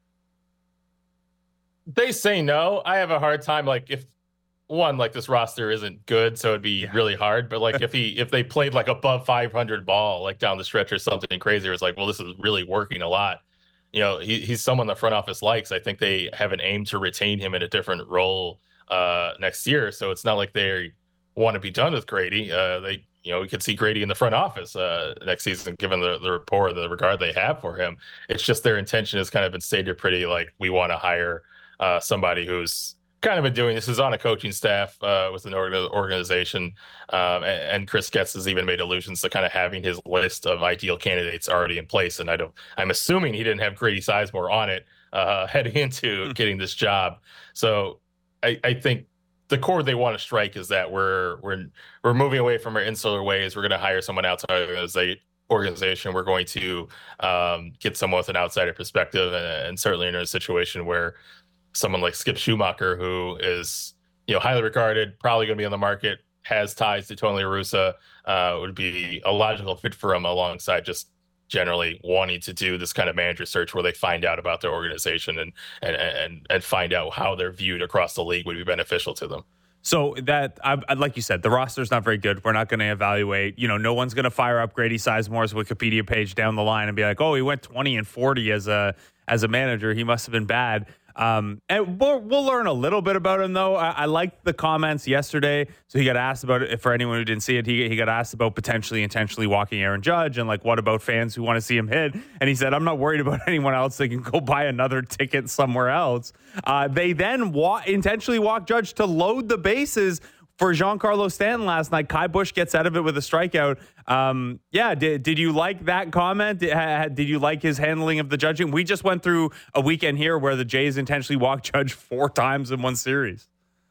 They say no. I have a hard time, like if one, like this roster isn't good, so it'd be yeah. really hard. But like if he if they played like above five hundred ball, like down the stretch or something crazy, it's like, well, this is really working a lot. You know, he, he's someone the front office likes. I think they have an aim to retain him in a different role uh, next year. So it's not like they want to be done with Grady. Uh, they, you know, we could see Grady in the front office uh, next season, given the, the rapport, the regard they have for him. It's just their intention has kind of been stated pretty like we want to hire uh, somebody who's kind of been doing this, is on a coaching staff uh, with an orga- organization. Um, and, and Chris Getz has even made allusions to kind of having his list of ideal candidates already in place. And I don't, I'm assuming he didn't have Grady Sizemore on it uh, heading into getting this job. So I, I think the chord they want to strike is that we're, we're, we're moving away from our insular ways. We're going to hire someone outside of the organization. We're going to um, get someone with an outsider perspective, and, and certainly in a situation where someone like Skip Schumacher, who is, you know, highly regarded, probably going to be on the market, has ties to Tony La Russa, uh, would be a logical fit for him alongside just generally wanting to do this kind of manager search where they find out about their organization and and and and find out how they're viewed across the league would be beneficial to them. So that, I, like you said, the roster's not very good. We're not going to evaluate. You know, no one's going to fire up Grady Sizemore's Wikipedia page down the line and be like, "Oh, he went twenty and forty as a as a manager. He must have been bad." Um, and we'll, we'll learn a little bit about him, though. I, I liked the comments yesterday. So he got asked about it. For anyone who didn't see it, he, he got asked about potentially intentionally walking Aaron Judge and, like, what about fans who want to see him hit? And he said, I'm not worried about anyone else. They can go buy another ticket somewhere else. Uh, they then wa- intentionally walked Judge to load the bases for Giancarlo Stanton last night. Kai Busch gets out of it with a strikeout. Um, yeah, did did you like that comment? Did, did you like his handling of the judging? We just went through a weekend here where the Jays intentionally walked Judge four times in one series.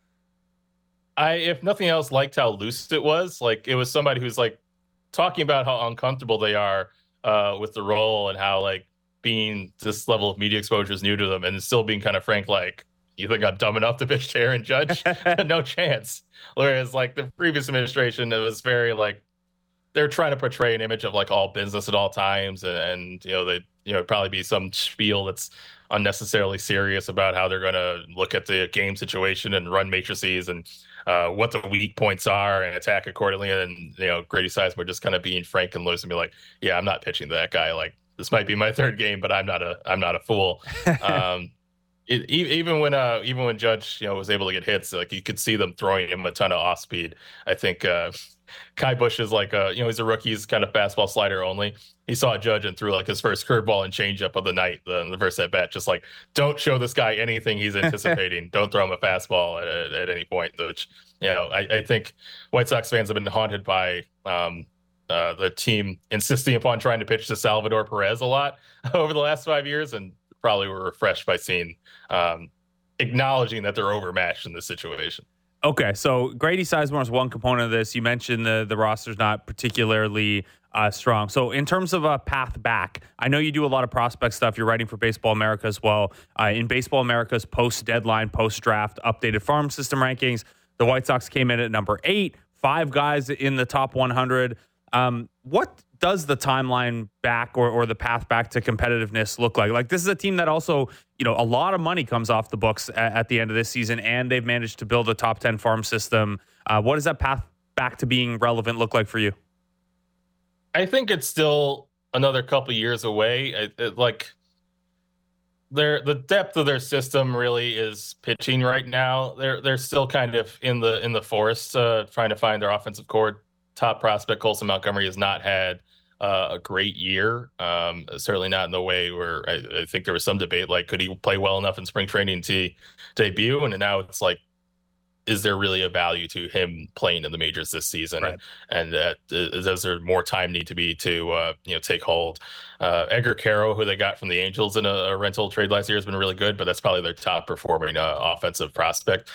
I, if nothing else, liked how loose it was. Like, it was somebody who's like talking about how uncomfortable they are uh, with the role and how like being this level of media exposure is new to them, and still being kind of frank, like, you think I'm dumb enough to pitch to Aaron Judge? No chance. Whereas, like, the previous administration, it was very, like, they're trying to portray an image of like all business at all times, and, and you know they you know probably be some spiel that's unnecessarily serious about how they're going to look at the game situation and run matrices and uh, what the weak points are and attack accordingly. And you know Grady Sizemore just kind of being frank and loose and be like, yeah, I'm not pitching to that guy. Like this might be my third game, but I'm not a I'm not a fool. um, It, even when uh, even when Judge you know was able to get hits, like you could see them throwing him a ton of off speed. I think uh, Kai Bush is like a you know he's a rookie, he's kind of fastball slider only. He saw Judge and threw like his first curveball and changeup of the night, the, the first at bat. Just like don't show this guy anything he's anticipating. Don't throw him a fastball at, at, at any point. Which you know I, I think White Sox fans have been haunted by um, uh, the team insisting upon trying to pitch to Salvador Perez a lot over the last five years, and probably were refreshed by seeing um, acknowledging that they're overmatched in this situation. Okay, so Grady Sizemore is one component of this. You mentioned the the roster's not particularly uh, strong. So in terms of a path back, I know you do a lot of prospect stuff. You're writing for Baseball America as well. Uh, in Baseball America's post-deadline, post-draft, updated farm system rankings, the White Sox came in at number eight, five guys in the top one hundred. Um, what does the timeline back or, or the path back to competitiveness look like? Like, this is a team that also, you know, a lot of money comes off the books at, at the end of this season, and they've managed to build a top ten farm system. Uh, what does that path back to being relevant look like for you? I think it's still another couple years away. It, it, like, their the depth of their system really is pitching right now. They're they're still kind of in the in the forest, uh, trying to find their offensive core. Top prospect Colson Montgomery has not had uh, a great year. Um, certainly not in the way where I, I think there was some debate, like, could he play well enough in spring training to debut? And now it's like, is there really a value to him playing in the majors this season? Right. And uh, does there more time need to be to uh, you know take hold? Uh, Edgar Caro, who they got from the Angels in a, a rental trade last year, has been really good, but that's probably their top performing uh, offensive prospect.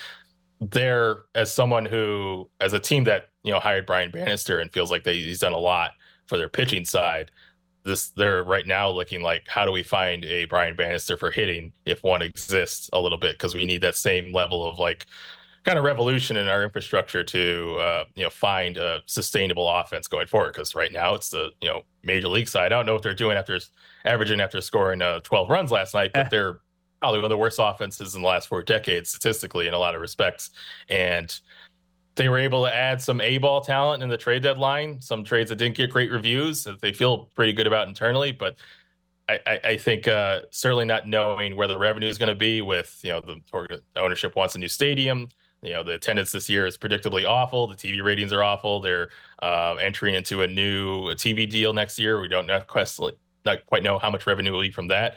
There, as someone who, as a team that you know hired Brian Bannister and feels like they, he's done a lot for their pitching side, this they're right now looking like, how do we find a Brian Bannister for hitting if one exists a little bit, because we need that same level of like kind of revolution in our infrastructure to uh, you know find a sustainable offense going forward. Because right now it's the you know major league side. I don't know what they're doing after averaging after scoring uh, twelve runs last night, but they're probably one of the worst offenses in the last four decades, statistically, in a lot of respects. And they were able to add some A-ball talent in the trade deadline, some trades that didn't get great reviews that they feel pretty good about internally. But I, I, I think uh, certainly not knowing where the revenue is going to be with, you know, the ownership wants a new stadium. You know, the attendance this year is predictably awful. The T V ratings are awful. They're uh, entering into a new T V deal next year. We don't not quite, not quite know how much revenue will be from that.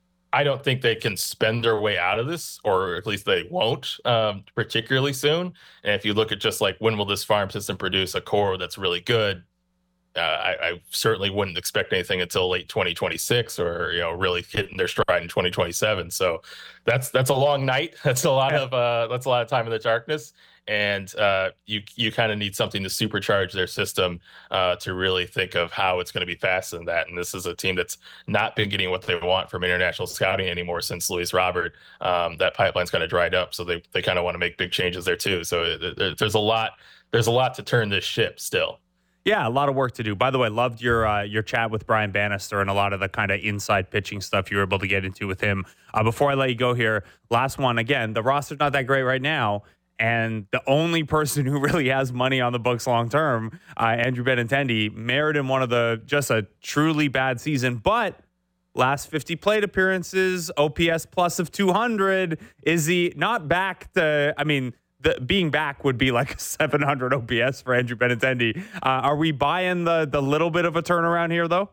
I don't think they can spend their way out of this, or at least they won't, um, particularly soon. And if you look at just like, when will this farm system produce a core that's really good? Uh, I, I certainly wouldn't expect anything until late twenty twenty-six, or you know, really hitting their stride in twenty twenty-seven. So that's that's a long night. That's a lot of uh, that's a lot of time in the darkness. And uh, you you kind of need something to supercharge their system uh, to really think of how it's going to be faster than that. And this is a team that's not been getting what they want from international scouting anymore since Luis Robert. Um, that pipeline's kind of dried up, so they they kind of want to make big changes there too. So it, there's a lot there's a lot to turn this ship still. Yeah, a lot of work to do. By the way, loved your uh, your chat with Brian Bannister and a lot of the kind of inside pitching stuff you were able to get into with him. Uh, before I let you go here, last one again. The roster's not that great right now. And the only person who really has money on the books long term, uh, Andrew Benintendi, merited one of the just a truly bad season. But last fifty plate appearances, O P S plus of two hundred. Is he not back to? I mean, the, being back would be like a seven hundred O P S for Andrew Benintendi. Uh, are we buying the the little bit of a turnaround here, though?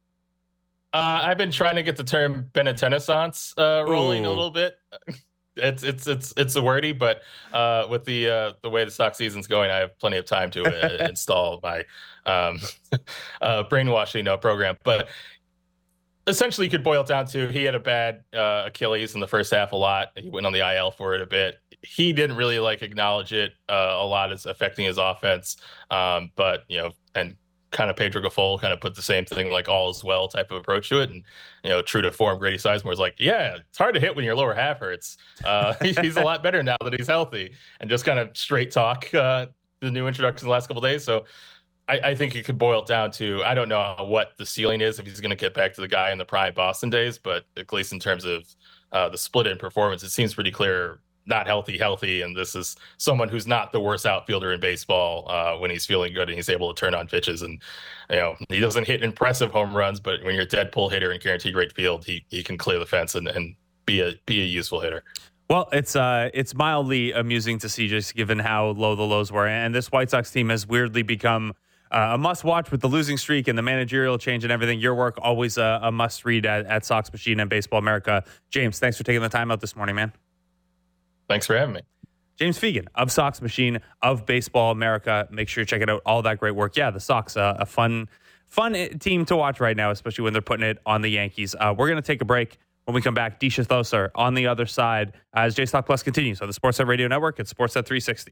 Uh, I've been trying to get the term Benintennessance uh, rolling Ooh. a little bit. It's it's it's it's a wordy, but uh, with the uh, the way the stock season's going, I have plenty of time to uh, install my um, uh, brainwashing uh, program. But essentially, you could boil it down to, he had a bad uh, Achilles in the first half a lot. He went on the I L for it a bit. He didn't really like acknowledge it uh, a lot as affecting his offense. Um, but you know, and kind of Pedro Gaffol kind of put the same thing, like all is well type of approach to it. And, you know, true to form, Grady Sizemore is like, yeah, it's hard to hit when your lower half hurts. Uh, he's a lot better now that he's healthy, and just kind of straight talk uh, the new introduction the last couple of days. So I, I think it could boil down to, I don't know what the ceiling is if he's going to get back to the guy in the prime Boston days, but at least in terms of uh, the split in performance, it seems pretty clear, not healthy, healthy. And this is someone who's not the worst outfielder in baseball uh, when he's feeling good and he's able to turn on pitches. And, you know, he doesn't hit impressive home runs, but when you're a dead pull hitter in guaranteed rate field, he, he can clear the fence and, and be a, be a useful hitter. Well, it's uh, it's mildly amusing to see, just given how low the lows were. And this White Sox team has weirdly become uh, a must-watch with the losing streak and the managerial change and everything. Your work, always a, a must-read at, at Sox Machine and Baseball America. James, thanks for taking the time out this morning, man. Thanks for having me. James Fegan of Sox Machine, of Baseball America. Make sure you check it out. All that great work. Yeah, the Sox, uh, a fun, fun team to watch right now, especially when they're putting it on the Yankees. Uh, we're going to take a break. When we come back, Disha Thosar on the other side as Jays Talk Plus continues on the Sportsnet Radio Network at Sportsnet three sixty.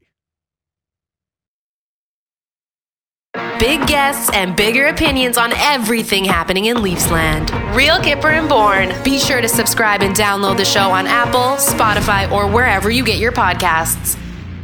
Big guests and bigger opinions on everything happening in Leafsland. Real Kipper and Bourne. Be sure to subscribe and download the show on Apple, Spotify, or wherever you get your podcasts.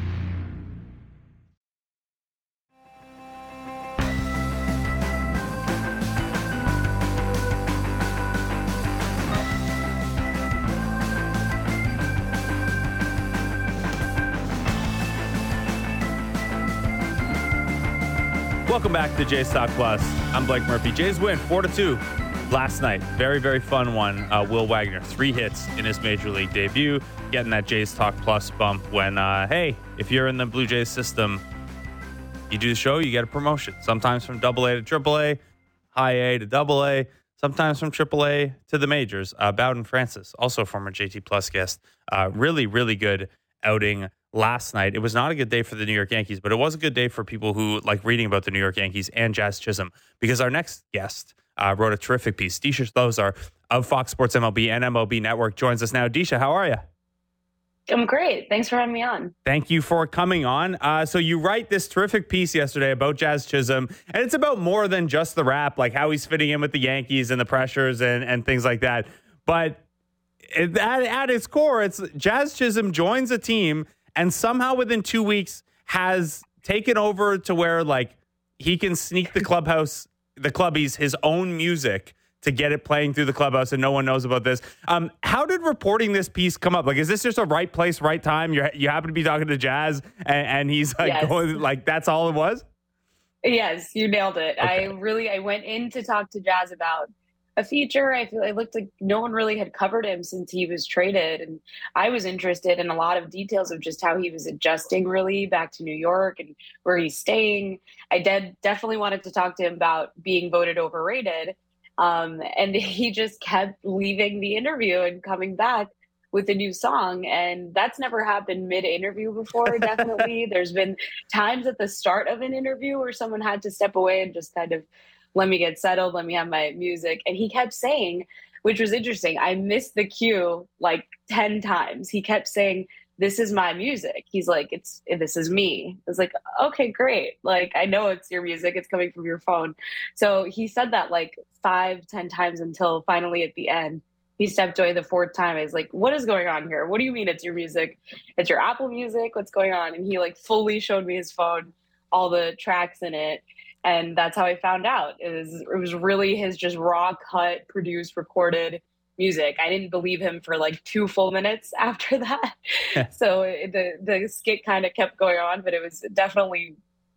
Welcome back to Jays Talk Plus. I'm Blake Murphy. Jays win four to two last night. Very, very fun one. Uh, Will Wagner, three hits in his major league debut, getting that Jays Talk Plus bump when, uh, hey, if you're in the Blue Jays system, you do the show, you get a promotion. Sometimes from double A to triple A, high A to double A, sometimes from triple A to the majors. Uh, Bowden Francis, also former J T Plus guest. Uh, really, really good outing last night. It was not a good day for the New York Yankees, but it was a good day for people who like reading about the New York Yankees and Jazz Chisholm, because our next guest uh, wrote a terrific piece. Disha Thosar of Fox Sports M L B and M L B Network joins us now. Disha, how are you? I'm great. Thanks for having me on. Thank you for coming on. Uh, so you write this terrific piece yesterday about Jazz Chisholm, and it's about more than just the rap, like how he's fitting in with the Yankees and the pressures and, and things like that. But at, at its core, it's Jazz Chisholm joins a team and somehow within two weeks has taken over to where like he can sneak the clubhouse, the clubbies, his own music to get it playing through the clubhouse, and no one knows about this. Um, how did reporting this piece come up? Like, is this just a right place, right time? You you happen to be talking to Jazz, and, and he's like yes. going like that's all it was? Yes, you nailed it. Okay. I really I went in to talk to Jazz about a feature. I feel it looked like no one really had covered him since he was traded, and I was interested in a lot of details of just how he was adjusting really back to New York and where he's staying. I did definitely wanted to talk to him about being voted overrated. Um, and he just kept leaving the interview and coming back with a new song. And that's never happened mid-interview before, definitely. There's been times at the start of an interview where someone had to step away and just kind of let me get settled, let me have my music. And he kept saying, which was interesting, I missed the cue like ten times. He kept saying, this is my music. He's like, it's, this is me. I was like, okay, great. Like, I know it's your music. It's coming from your phone. So he said that like five, ten times until finally at the end, he stepped away the fourth time. I was like, what is going on here? What do you mean it's your music? It's your Apple Music? What's going on? And he like fully showed me his phone, all the tracks in it. And that's how I found out. It was, it was really his just raw cut, produced, recorded music. I didn't believe him for like two full minutes after that. So it, the the skit kind of kept going on, but it was definitely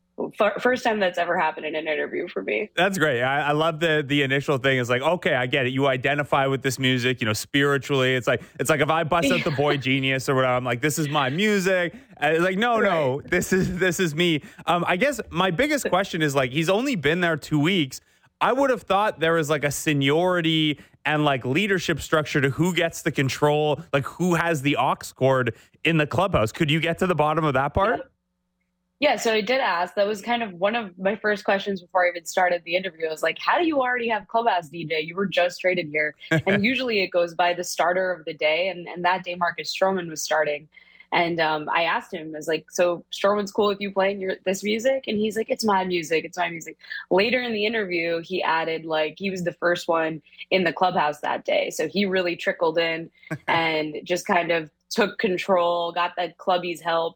f- first time that's ever happened in an interview for me. That's great. I, I love the the initial thing is like, okay, I get it. You identify with this music, you know, spiritually. It's like it's like if I bust out the Boy Genius or whatever, I'm like, this is my music. And it's like, no, Right. no, this is this is me. Um, I guess my biggest question is like, he's only been there two weeks. I would have thought there was like a seniority and like leadership structure to who gets the control, like who has the aux cord in the clubhouse. Could you get to the bottom of that part? Yeah, so I did ask. That was kind of one of my first questions before I even started the interview. I was like, how do you already have clubhouse D J? You were just traded here. And usually it goes by the starter of the day. And, and that day, Marcus Stroman was starting. And um, I asked him, I was like, so Stroman's cool with you playing your this music? And he's like, it's my music. It's my music. Later in the interview, he added, like, he was the first one in the clubhouse that day. So he really trickled in and just kind of took control, got that clubby's help.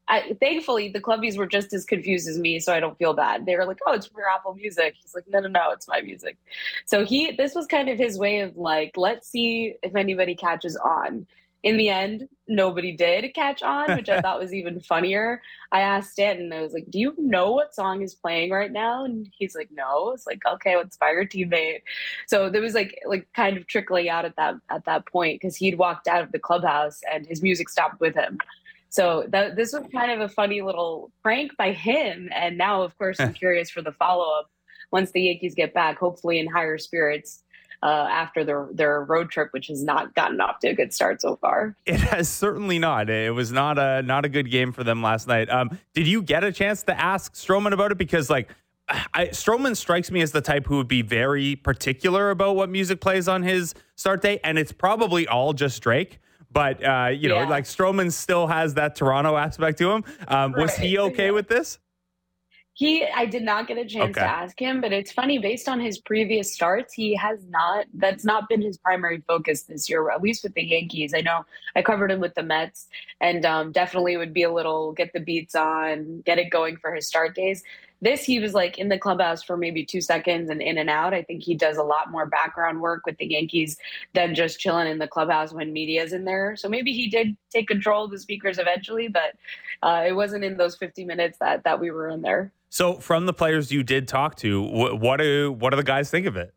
I, thankfully, the Clubbies were just as confused as me, so I don't feel bad. They were like, "Oh, it's for your Apple Music." He's like, "No, no, no, it's my music." So he, this was kind of his way of like, let's see if anybody catches on. In the end, nobody did catch on, which I thought was even funnier. I asked Stanton, I was like, "Do you know what song is playing right now?" And he's like, "No." It's like, "Okay, what's by your teammate?" So there was like, like kind of trickling out at that at that point because he'd walked out of the clubhouse and his music stopped with him. So that, this was kind of a funny little prank by him. And now, of course, I'm curious for the follow-up once the Yankees get back, hopefully in higher spirits uh, after their, their road trip, which has not gotten off to a good start so far. It has certainly not. It was not a not a good game for them last night. Um, did you get a chance to ask Stroman about it? Because, like, I, Stroman strikes me as the type who would be very particular about what music plays on his start day, and it's probably all just Drake. But, uh, you know, Yeah. like Stroman still has that Toronto aspect to him. Um, was Right. he okay Yeah. with this? He, I did not get a chance Okay. to ask him, but it's funny, based on his previous starts, he has not, that's not been his primary focus this year, at least with the Yankees. I know I covered him with the Mets and um, definitely would be a little get the beats on, get it going for his start days. This, he was like in the clubhouse for maybe two seconds and in and out. I think he does a lot more background work with the Yankees than just chilling in the clubhouse when media's in there. So maybe he did take control of the speakers eventually, but uh, it wasn't in those fifty minutes that, that we were in there. So from the players you did talk to, wh- what do what do the guys think of it?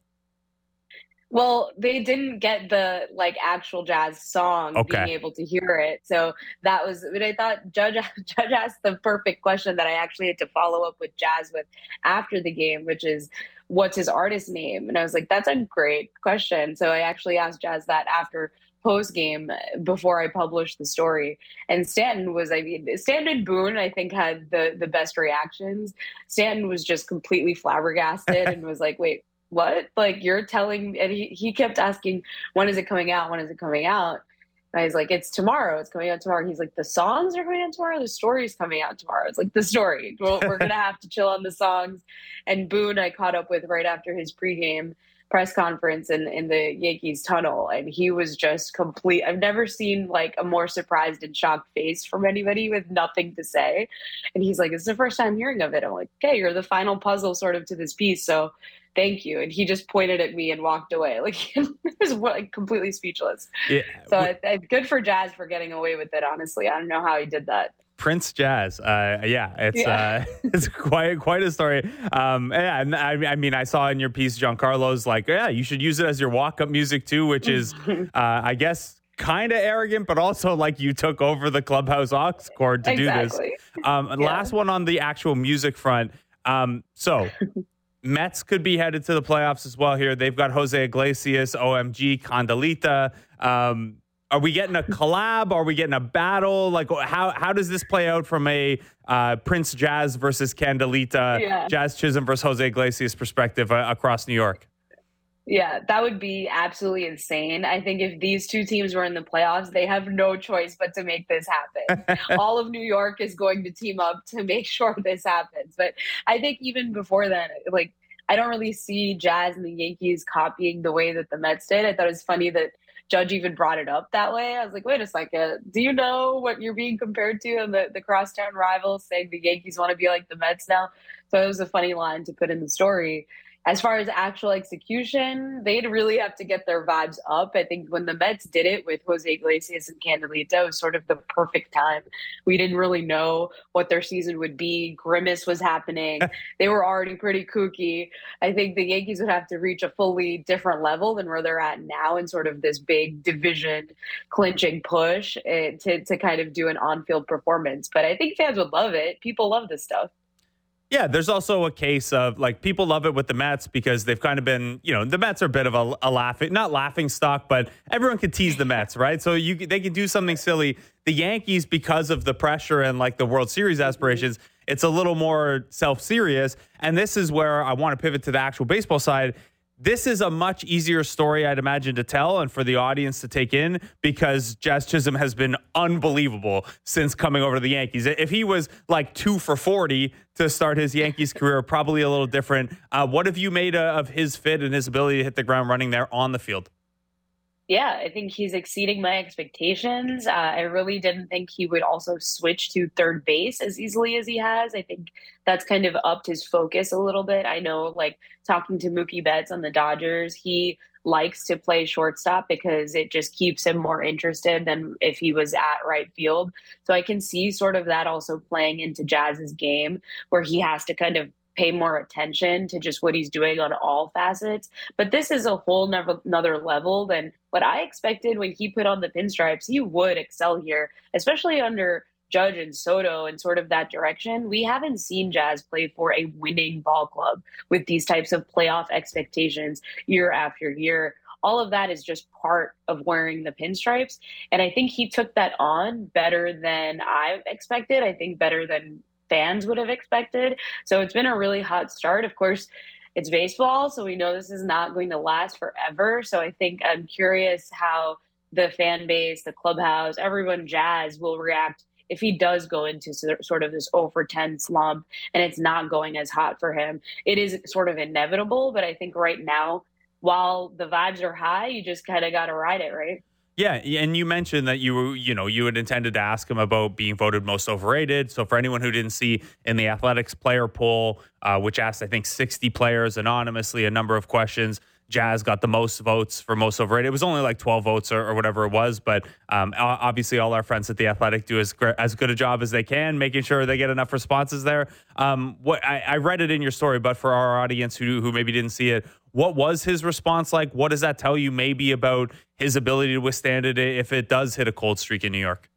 Well, they didn't get the like actual Jazz song, Okay. being able to hear it. So that was, but I thought Judge Judge asked the perfect question that I actually had to follow up with Jazz with after the game, which is, what's his artist name? And I was like, that's a great question. So I actually asked Jazz that after post game before I published the story. And Stanton was, I mean, Stanton and Boone, I think, had the the best reactions. Stanton was just completely flabbergasted and was like, wait, what? Like, you're telling, and he, he kept asking, when is it coming out? When is it coming out? And I was like, it's tomorrow. It's coming out tomorrow. He's like, the songs are coming out tomorrow? The story's coming out tomorrow. It's like, the story. Well, we're going to have to chill on the songs. And Boone, I caught up with right after his pregame press conference in, in the Yankees tunnel. And he was just complete. I've never seen like a more surprised and shocked face from anybody with nothing to say. And he's like, it's the first time hearing of it. I'm like, okay, you're the final puzzle sort of to this piece. So thank you. And he just pointed at me and walked away. Like, he was like completely speechless. Yeah. So I, I, good for Jazz for getting away with it, honestly. I don't know how he did that. Prince Jazz, uh, yeah, it's Yeah. Uh, it's quite quite a story. Um, yeah, and I, I mean, I saw in your piece, Giancarlo's like, yeah, you should use it as your walk up music too, which is, uh, I guess, kind of arrogant, but also like you took over the clubhouse aux cord to Exactly. do this. Um, Yeah. Last one on the actual music front. Um, so. Mets could be headed to the playoffs as well here. They've got Jose Iglesias, O M G, Candelita. Um, are we getting a collab? Are we getting a battle? Like, how how does this play out from a uh, Prince Jazz versus Candelita, Yeah. Jazz Chisholm versus Jose Iglesias perspective uh, across New York? Yeah, that would be absolutely insane. I think if these two teams were in the playoffs, they have no choice but to make this happen. All of New York is going to team up to make sure this happens. But I think even before then, like, I don't really see Jazz and the Yankees copying the way that the Mets did. I thought it was funny that Judge even brought it up that way. I was like, wait a second, do you know what you're being compared to? And the, the crosstown rivals saying the Yankees want to be like the Mets now. So it was a funny line to put in the story. As far as actual execution, they'd really have to get their vibes up. I think when the Mets did it with Jose Iglesias and Candelita, it was sort of the perfect time. We didn't really know what their season would be. Grimace was happening. They were already pretty kooky. I think the Yankees would have to reach a fully different level than where they're at now in sort of this big division clinching push uh, to, to kind of do an on-field performance. But I think fans would love it. People love this stuff. Yeah, there's also a case of like people love it with the Mets because they've kind of been, you know, the Mets are a bit of a, a laughing, not laughing stock, but everyone can tease the Mets, right? So you they can do something silly. The Yankees, because of the pressure and like the World Series aspirations, it's a little more self-serious. And this is where I want to pivot to the actual baseball side. This is a much easier story, I'd imagine, to tell and for the audience to take in because Jazz Chisholm has been unbelievable since coming over to the Yankees. If he was like two for forty to start his Yankees career, probably a little different. Uh, what have you made uh, of his fit and his ability to hit the ground running there on the field? Yeah, I think he's exceeding my expectations. Uh, I really didn't think he would also switch to third base as easily as he has. I think that's kind of upped his focus a little bit. I know, like, talking to Mookie Betts on the Dodgers, he likes to play shortstop because it just keeps him more interested than if he was at right field. So I can see sort of that also playing into Jazz's game, where he has to kind of pay more attention to just what he's doing on all facets. But this is a whole never, another level than what I expected when he put on the pinstripes. He would excel here, especially under Judge and Soto and sort of that direction. We haven't seen Jazz play for a winning ball club with these types of playoff expectations year after year. All of that is just part of wearing the pinstripes. And I think he took that on better than I expected. I think better than fans would have expected. So it's been a really hot start. Of course, it's baseball, so we know this is not going to last forever. So I think I'm curious how the fan base, the clubhouse, everyone Jazz will react if he does go into sort of this oh for ten slump and it's not going as hot for him. It is sort of inevitable, but I think right now, while the vibes are high, you just kind of got to ride it, right? Yeah, and you mentioned that you were, you know, you had intended to ask him about being voted most overrated. So for anyone who didn't see in the Athletics player poll, uh, which asked, I think, sixty players anonymously, a number of questions, Jazz got the most votes for most overrated. It was only like twelve votes or, or whatever it was. But um, obviously all our friends at The Athletic do as, as good a job as they can, making sure they get enough responses there. Um, what I, I read it in your story, but for our audience who, who maybe didn't see it, what was his response like? What does that tell you maybe about his ability to withstand it if it does hit a cold streak in New York?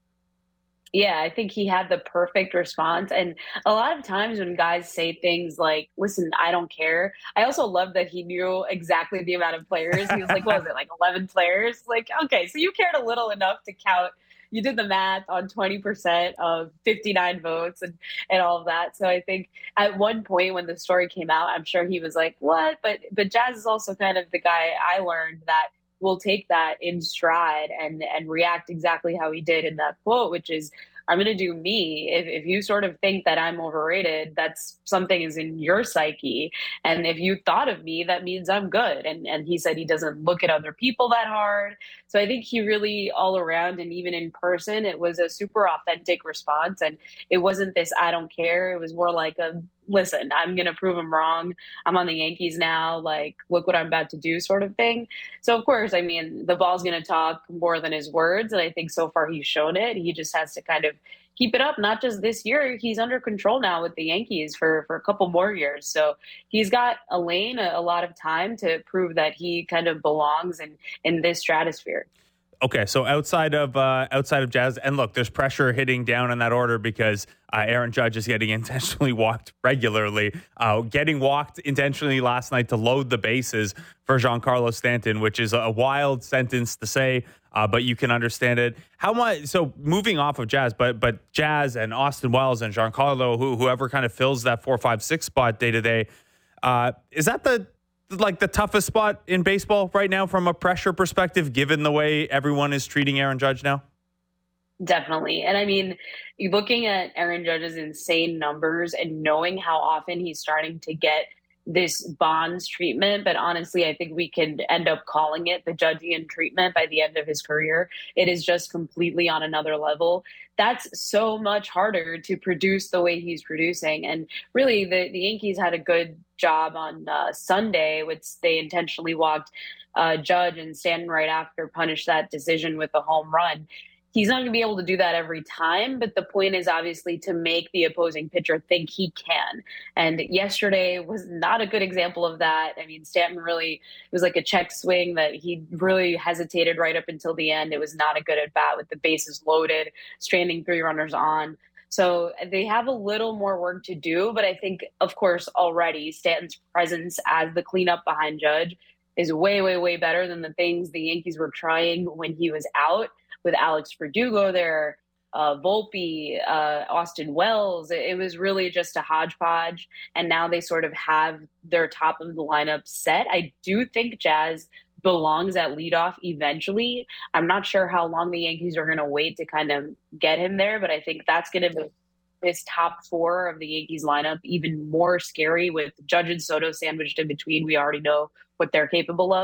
Yeah, I think he had the perfect response. And a lot of times when guys say things like, listen, I don't care. I also love that he knew exactly the amount of players. He was like, what was it, like eleven players? Like, okay, so you cared a little enough to count. You did the math on twenty percent of fifty-nine votes and, and all of that. So I think at one point when the story came out, I'm sure he was like, what? But, but Jazz is also kind of the guy I learned that will take that in stride and, and react exactly how he did in that quote, which is, I'm going to do me. If, if you sort of think that I'm overrated, that's something is in your psyche. And if you thought of me, that means I'm good. And, and he said he doesn't look at other people that hard. So I think he really all around and even in person, it was a super authentic response. And it wasn't this, I don't care. It was more like a, listen, I'm going to prove him wrong. I'm on the Yankees now. Like, look what I'm about to do sort of thing. So, of course, I mean, the ball's going to talk more than his words. And I think so far he's shown it. He just has to kind of keep it up, not just this year. He's under control now with the Yankees for, for a couple more years. So he's got a lane, a, a lot of time to prove that he kind of belongs in, in this stratosphere. Okay, so outside of uh, outside of Jazz, and look, there's pressure hitting down in that order because uh, Aaron Judge is getting intentionally walked regularly, uh, getting walked intentionally last night to load the bases for Giancarlo Stanton, which is a wild sentence to say, uh, but you can understand it. How much? So moving off of Jazz, but but Jazz and Austin Wells and Giancarlo, who, whoever kind of fills that four, five, six spot day to day, uh, is that the like the toughest spot in baseball right now from a pressure perspective, given the way everyone is treating Aaron Judge now? Definitely. And I mean, looking at Aaron Judge's insane numbers and knowing how often he's starting to get this Bonds treatment, but honestly, I think we could end up calling it the Judgian treatment by the end of his career. It is just completely on another level. That's so much harder to produce the way he's producing. And really, the, the Yankees had a good job on uh, Sunday, which they intentionally walked uh, Judge, and Stanton right after punished that decision with a home run. He's not going to be able to do that every time, but the point is obviously to make the opposing pitcher think he can. And yesterday was not a good example of that. I mean, Stanton really, it was like a check swing that he really hesitated right up until the end. It was not a good at bat with the bases loaded, stranding three runners on. So they have a little more work to do, but I think, of course, already Stanton's presence as the cleanup behind Judge is way, way, way better than the things the Yankees were trying when he was out. With Alex Verdugo there, uh, Volpe, uh, Austin Wells. It, it was really just a hodgepodge. And now they sort of have their top of the lineup set. I do think Jazz belongs at leadoff eventually. I'm not sure how long the Yankees are going to wait to kind of get him there, but I think that's going to be this top four of the Yankees lineup even more scary with Judge and Soto sandwiched in between. We already know what they're capable of.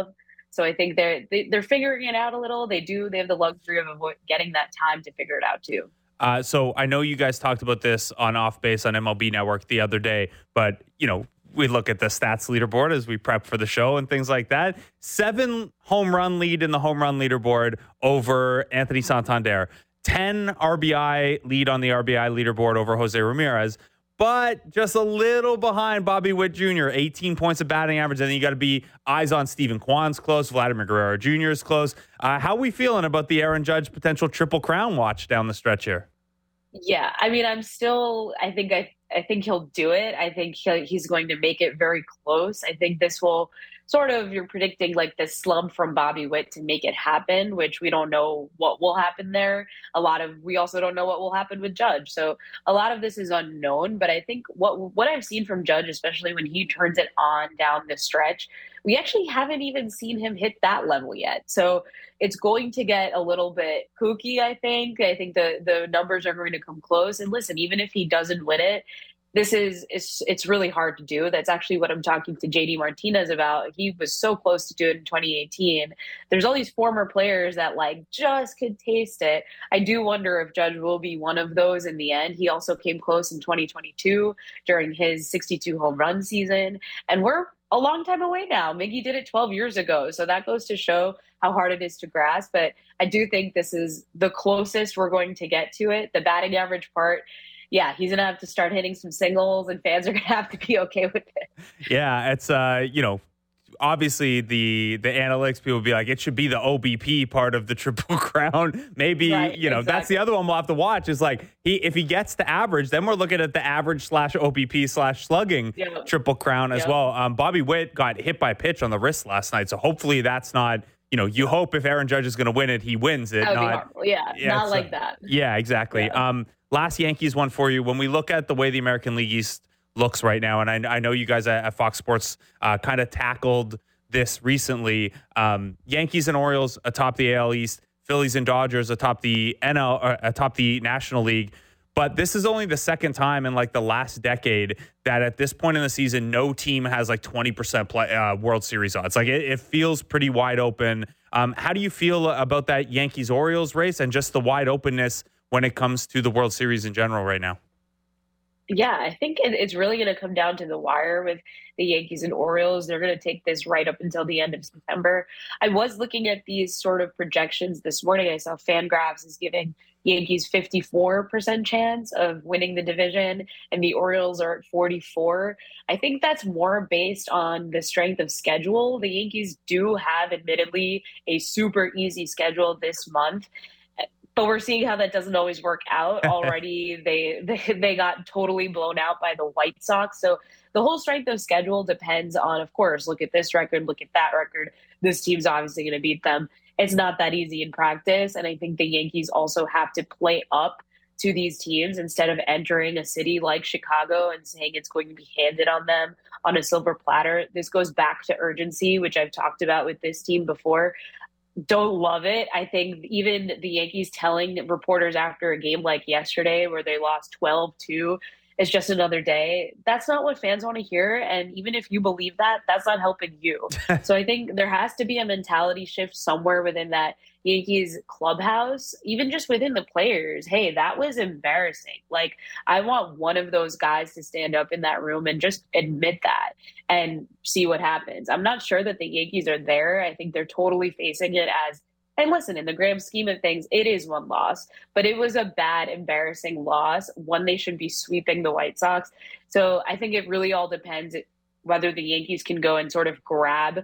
So I think they're they, they're figuring it out a little. They do. They have the luxury of avoid, getting that time to figure it out too. Uh, so I know you guys talked about this on Off Base on M L B Network the other day, but you know, we look at the stats leaderboard as we prep for the show and things like that. Seven home run lead in the home run leaderboard over Anthony Santander. ten R B I lead on the R B I leaderboard over Jose Ramirez, but just a little behind Bobby Witt Junior eighteen points of batting average. And then you got to be eyes on Stephen Kwan's close. Vladimir Guerrero Junior is close. Uh, how are we feeling about the Aaron Judge potential triple crown watch down the stretch here? Yeah, I mean, I'm still, I think I, I think he'll do it. I think he'll, he's going to make it very close. I think this will sort of, you're predicting like this slump from Bobby Witt to make it happen, which we don't know what will happen there. A lot of, we also don't know what will happen with Judge. So a lot of this is unknown, but I think what, what I've seen from Judge, especially when he turns it on down the stretch, we actually haven't even seen him hit that level yet. So it's going to get a little bit kooky, I think. I think the, the numbers are going to come close. And listen, even if he doesn't win it, this is, it's, it's really hard to do. That's actually what I'm talking to J D Martinez about. He was so close to do it in twenty eighteen. There's all these former players that like just could taste it. I do wonder if Judge will be one of those in the end. He also came close in twenty twenty-two during his sixty-two home run season. And we're a long time away now. Miggy did it twelve years ago. So that goes to show how hard it is to grasp. But I do think this is the closest we're going to get to it. The batting average part, yeah, he's going to have to start hitting some singles and fans are going to have to be okay with it. Yeah, it's, uh, you know, obviously the the analytics people will be like, it should be the O B P part of the Triple Crown. Maybe, right, you know, exactly. That's the other one we'll have to watch is like, he if he gets to average, then we're looking at the average slash O B P slash slugging yep. Triple Crown as yep. well. Um, Bobby Witt got hit by a pitch on the wrist last night. So hopefully that's not, you know, you hope if Aaron Judge is going to win it, he wins it. That would not, be horrible. Yeah, yeah not like uh, that. Yeah, exactly. Yeah. Um, last Yankees one for you. When we look at the way the American League East looks right now, and I, I know you guys at, at Fox Sports uh, kind of tackled this recently. Um, Yankees and Orioles atop the A L East, Phillies and Dodgers atop the N L, uh, atop the National League. But this is only the second time in like the last decade that at this point in the season, no team has like twenty percent play, uh, World Series odds. Like it, it feels pretty wide open. Um, how do you feel about that Yankees Orioles race and just the wide openness when it comes to the World Series in general right now? Yeah, I think it, it's really going to come down to the wire with the Yankees and Orioles. They're going to take this right up until the end of September. I was looking at these sort of projections this morning. I saw Fangraphs is giving Yankees fifty-four percent chance of winning the division, and the Orioles are at forty-four. I think that's more based on the strength of schedule. The Yankees do have, admittedly, a super easy schedule this month. But we're seeing how that doesn't always work out. Already, they, they they got totally blown out by the White Sox. So the whole strength of schedule depends on, of course, look at this record, look at that record. This team's obviously going to beat them. It's not that easy in practice. And I think the Yankees also have to play up to these teams instead of entering a city like Chicago and saying it's going to be handed on them on a silver platter. This goes back to urgency, which I've talked about with this team before. Don't love it. I think even the Yankees telling reporters after a game like yesterday where they lost twelve two, it's just another day. That's not what fans want to hear. And even if you believe that, that's not helping you. So I think there has to be a mentality shift somewhere within that Yankees clubhouse, even just within the players. Hey, that was embarrassing. Like, I want one of those guys to stand up in that room and just admit that and see what happens. I'm not sure that the Yankees are there. I think they're totally facing it as, and listen, in the grand scheme of things, it is one loss, but it was a bad, embarrassing loss, one they should be sweeping the White Sox. So I think it really all depends whether the Yankees can go and sort of grab,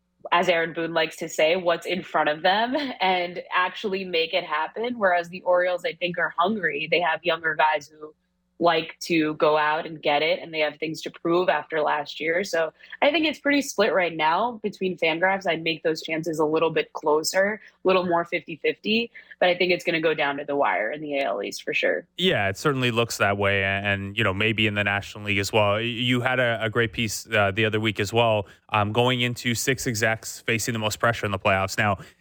as Aaron Boone likes to say, what's in front of them and actually make it happen. Whereas the Orioles, I think, are hungry. They have younger guys who like to go out and get it, and they have things to prove after last year. So I think it's pretty split right now between Fangraphs. I'd make those chances a little bit closer, a little more fifty-fifty, but I think it's going to go down to the wire in the A L East for sure. Yeah, it certainly looks that way. And, you know, maybe in the National League as well. You had a, a great piece uh, the other week as well, um, going into six execs facing the most pressure in the playoffs. Now,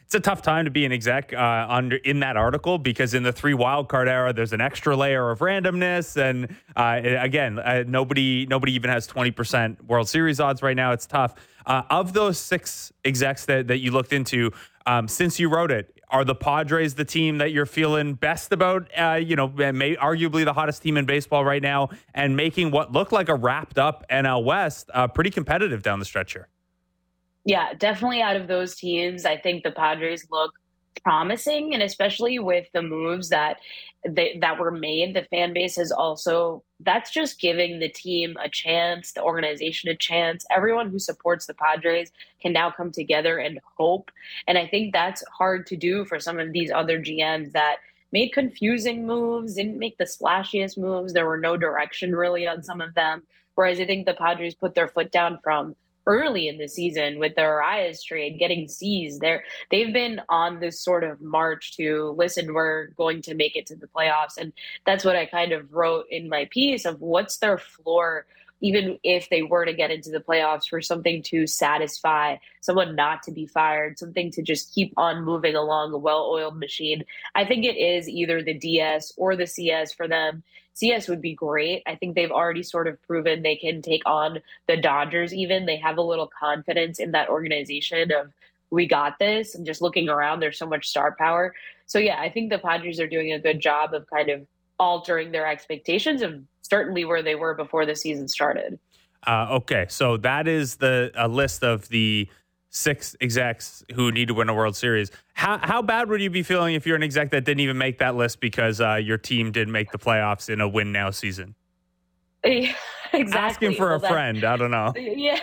it's a tough time to be an exec uh, under in that article, because in the three wildcard era, there's an extra layer of randomness. And uh, again, uh, nobody nobody even has twenty percent World Series odds right now. It's tough. Uh, of those six execs that, that you looked into, um, since you wrote it, are the Padres the team that you're feeling best about? Uh, you know, may, arguably the hottest team in baseball right now, and making what looked like a wrapped up N L West uh, pretty competitive down the stretch here. Yeah, definitely out of those teams, I think the Padres look promising, and especially with the moves that they, that were made, the fan base is also, that's just giving the team a chance, the organization a chance. Everyone who supports the Padres can now come together and hope. And I think that's hard to do for some of these other G Ms that made confusing moves, didn't make the splashiest moves. There were no direction really on some of them. Whereas I think the Padres put their foot down from early in the season with the Arias trade getting seized. They're, they've been on this sort of march to, listen, we're going to make it to the playoffs. And that's what I kind of wrote in my piece of what's their floor, even if they were to get into the playoffs, for something to satisfy someone not to be fired, something to just keep on moving along a well-oiled machine. I think it is either the D S or the C S for them. C S would be great. I think they've already sort of proven they can take on the Dodgers even. They have a little confidence in that organization of, we got this, and just looking around, there's so much star power. So yeah, I think the Padres are doing a good job of kind of altering their expectations of certainly where they were before the season started. Uh, okay, so that is the a list of the six execs who need to win a World Series. How how bad would you be feeling if you're an exec that didn't even make that list because uh, your team didn't make the playoffs in a win now season? Yeah, exactly. Asking for well, a friend. I don't know. Yeah.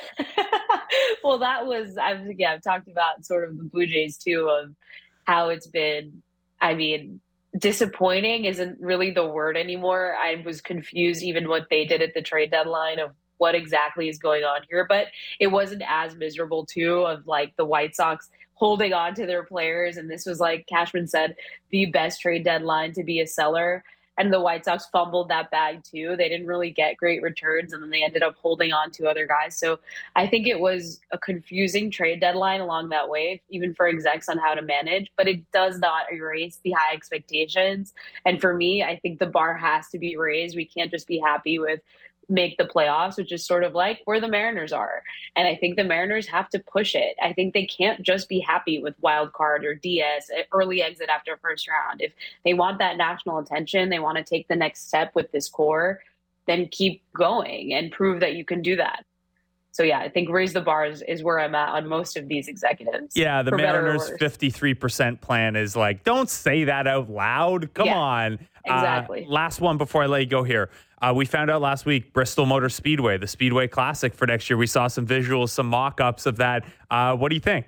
Well, that was, I've, yeah, I've talked about sort of the Blue Jays too, of how it's been, I mean, disappointing isn't really the word anymore. I was confused even what they did at the trade deadline of what exactly is going on here, but it wasn't as miserable too, of like the White Sox holding on to their players. And this was, like Cashman said, the best trade deadline to be a seller. And the White Sox fumbled that bag too. They didn't really get great returns, and then they ended up holding on to other guys. So I think it was a confusing trade deadline along that way, even for execs on how to manage, but it does not erase the high expectations. And for me, I think the bar has to be raised. We can't just be happy with make the playoffs, which is sort of like where the Mariners are. And I think the Mariners have to push it. I think they can't just be happy with wild card or D S, early exit after first round. If they want that national attention, they want to take the next step with this core, then keep going and prove that you can do that. So yeah, I think raise the bars is where I'm at on most of these executives. Yeah, the Mariners fifty-three percent plan is like, don't say that out loud. Come yeah, on. Exactly. Uh, last one before I let you go here. Uh, we found out last week, Bristol Motor Speedway, the Speedway Classic for next year. We saw some visuals, some mock-ups of that. Uh, what do you think?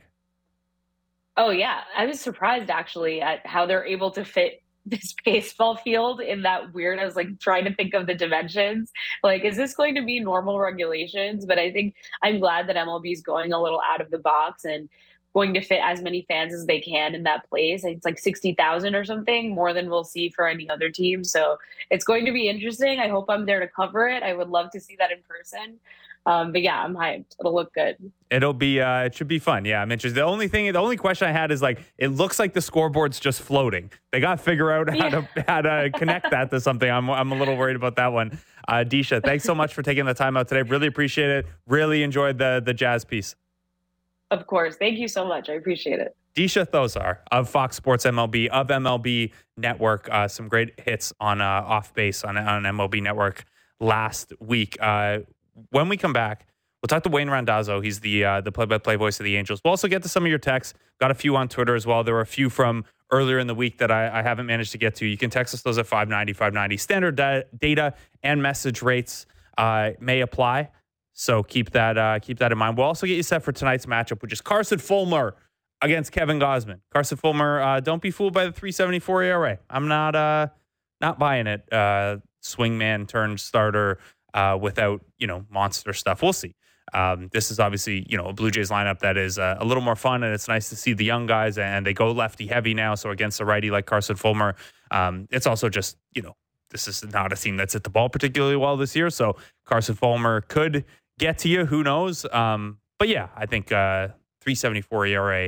Oh, yeah. I was surprised, actually, at how they're able to fit this baseball field in that weird, I was like trying to think of the dimensions. Like, is this going to be normal regulations? But I think I'm glad that M L B is going a little out of the box and going to fit as many fans as they can in that place. It's like sixty thousand or something, more than we'll see for any other team. So it's going to be interesting. I hope I'm there to cover it. I would love to see that in person. Um, but yeah, I'm hyped. It'll look good. It'll be, uh, it should be fun. Yeah, I'm interested. The only thing, the only question I had is like, it looks like the scoreboard's just floating. They got to figure out how yeah. to how to connect that to something. I'm I'm a little worried about that one. Uh, Disha, thanks so much for taking the time out today. Really appreciate it. Really enjoyed the the jazz piece. Of course. Thank you so much. I appreciate it. Disha Thozar of Fox Sports M L B, of M L B Network. Uh, some great hits on uh, Off Base on, on M L B Network last week. Uh, when we come back, we'll talk to Wayne Randazzo. He's the uh, the play-by-play voice of the Angels. We'll also get to some of your texts. Got a few on Twitter as well. There were a few from earlier in the week that I, I haven't managed to get to. You can text us those at five ninety, five ninety. Standard da- data and message rates uh, may apply. So keep that uh, keep that in mind. We'll also get you set for tonight's matchup, which is Carson Fulmer against Kevin Gausman. Carson Fulmer, uh, don't be fooled by the three seventy-four E R A. I'm not uh, not buying it. Uh, swingman turned starter uh, without you know monster stuff. We'll see. Um, this is obviously you know a Blue Jays lineup that is uh, a little more fun, and it's nice to see the young guys, and they go lefty heavy now. So against a righty like Carson Fulmer, um, it's also just you know this is not a team that's hit the ball particularly well this year. So Carson Fulmer could get to you. Who knows? Um, but yeah, I think uh, three seventy-four E R A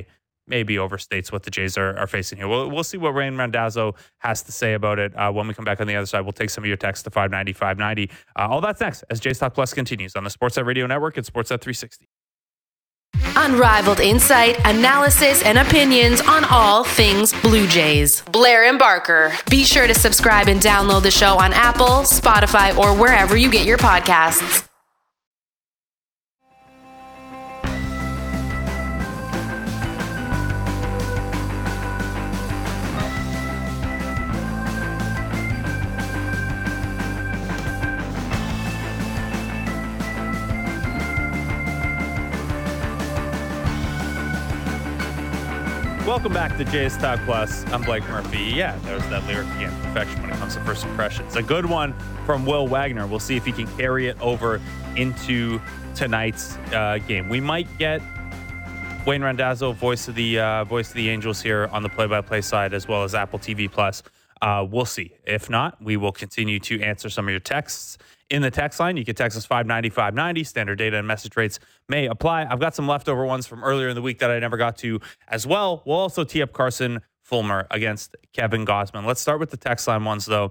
maybe overstates what the Jays are, are facing here. We'll, we'll see what Wayne Randazzo has to say about it. Uh, when we come back on the other side, we'll take some of your texts to five ninety, five ninety. Uh, all that's next as Jays Talk Plus continues on the Sportsnet Radio Network and Sportsnet three sixty. Unrivaled insight, analysis, and opinions on all things Blue Jays. Blair and Barker. Be sure to subscribe and download the show on Apple, Spotify, or wherever you get your podcasts. Welcome back to Jays Talk Plus. I'm Blake Murphy. Yeah, there's that lyric again. Perfection when it comes to first impressions. A good one from Will Wagner. We'll see if he can carry it over into tonight's uh, game. We might get Wayne Randazzo, voice of the uh, voice of the Angels, here on the play-by-play side, as well as Apple T V Plus. Uh, we'll see. If not, we will continue to answer some of your texts in the text line. You can text us five ninety, five ninety. Standard data and message rates may apply. I've got some leftover ones from earlier in the week that I never got to as well. We'll also tee up Carson Fulmer against Kevin Gausman. Let's start with the text line ones, though.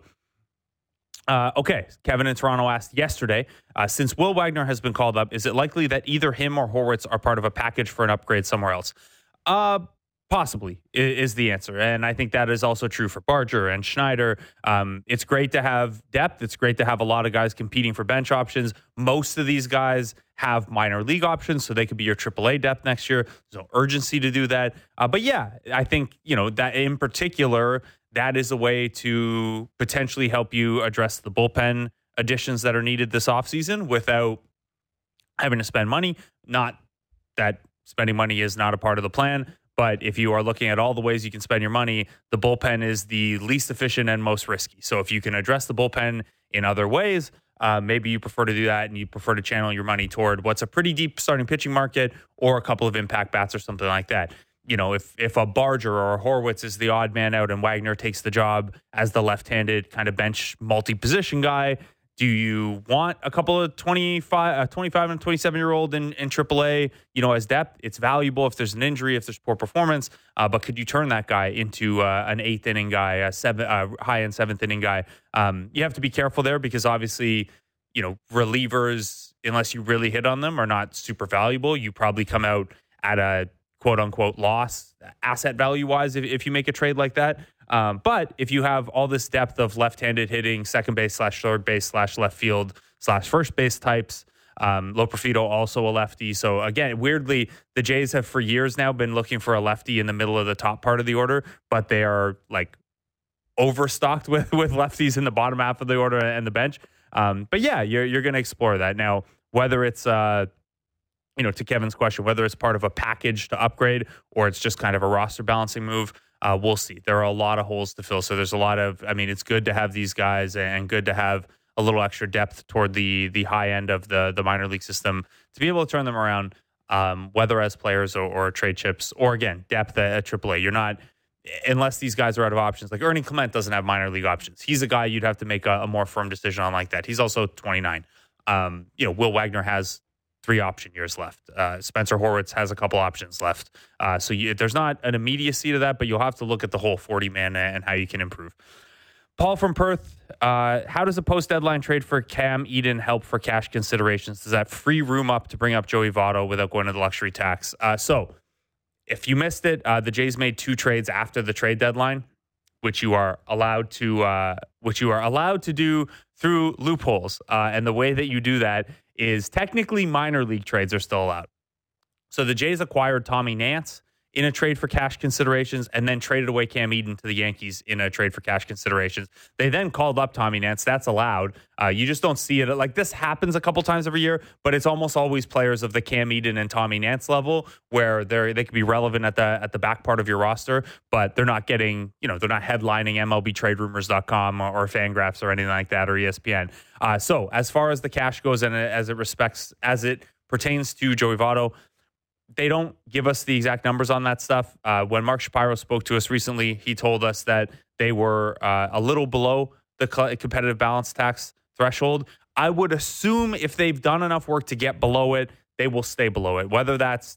Uh, okay, Kevin in Toronto asked yesterday, uh, since Will Wagner has been called up, is it likely that either him or Horwitz are part of a package for an upgrade somewhere else? Uh, Possibly is the answer. And I think that is also true for Barger and Schneider. Um, it's great to have depth. It's great to have a lot of guys competing for bench options. Most of these guys have minor league options, so they could be your triple A depth next year. There's no urgency to do that. Uh, but yeah, I think, you know, that in particular, that is a way to potentially help you address the bullpen additions that are needed this offseason without having to spend money. Not that spending money is not a part of the plan, but if you are looking at all the ways you can spend your money, the bullpen is the least efficient and most risky. So if you can address the bullpen in other ways, uh, maybe you prefer to do that and you prefer to channel your money toward what's a pretty deep starting pitching market or a couple of impact bats or something like that. You know, if if a Barger or a Horwitz is the odd man out and Wagner takes the job as the left-handed kind of bench multi-position guy, do you want a couple of twenty-five, uh, twenty-five and twenty-seven-year-old in, in triple A, you know, as depth? It's valuable if there's an injury, if there's poor performance. Uh, but could you turn that guy into uh, an eighth-inning guy, a seven, uh, high-end seventh-inning guy? Um, you have to be careful there because obviously, you know, relievers, unless you really hit on them, are not super valuable. You probably come out at a quote-unquote loss, asset value-wise, if, if you make a trade like that. Um, but if you have all this depth of left-handed hitting, second base slash third base slash left field slash first base types, um, Loperfido also a lefty. So again, weirdly, the Jays have for years now been looking for a lefty in the middle of the top part of the order, but they are like overstocked with, with lefties in the bottom half of the order and the bench. Um, but yeah, you're you're going to explore that now. Whether it's uh, you know, to Kevin's question, whether it's part of a package to upgrade or it's just kind of a roster balancing move. Uh, we'll see. There are a lot of holes to fill. So there's a lot of, I mean, it's good to have these guys and good to have a little extra depth toward the the high end of the the minor league system to be able to turn them around, um, whether as players or, or trade chips or, again, depth at, at triple A. You're not, unless these guys are out of options. Like Ernie Clement doesn't have minor league options. He's a guy you'd have to make a, a more firm decision on like that. He's also twenty-nine. Um, you know, Will Wagner has three option years left. Uh, Spencer Horwitz has a couple options left. Uh, so you, there's not an immediacy to that, but you'll have to look at the whole forty man and how you can improve. Paul from Perth, uh, how does a post-deadline trade for Cam Eden help for cash considerations? Does that free room up to bring up Joey Votto without going to the luxury tax? Uh, so if you missed it, uh, the Jays made two trades after the trade deadline, which you are allowed to, uh, which you are allowed to do through loopholes. Uh, and the way that you do that is technically minor league trades are still allowed. So the Jays acquired Tommy Nance in a trade for cash considerations and then traded away Cam Eden to the Yankees in a trade for cash considerations. They then called up Tommy Nance. That's allowed. Uh, you just don't see it. Like this happens a couple times every year, but it's almost always players of the Cam Eden and Tommy Nance level where they're, they could be relevant at the at the back part of your roster, but they're not getting, you know, they're not headlining M L B trade rumors dot com or, or Fangraphs or anything like that or E S P N. Uh, so as far as the cash goes and as it respects, as it pertains to Joey Votto, they don't give us the exact numbers on that stuff. Uh, when Mark Shapiro spoke to us recently, he told us that they were uh, a little below the competitive balance tax threshold. I would assume if they've done enough work to get below it, they will stay below it. Whether that's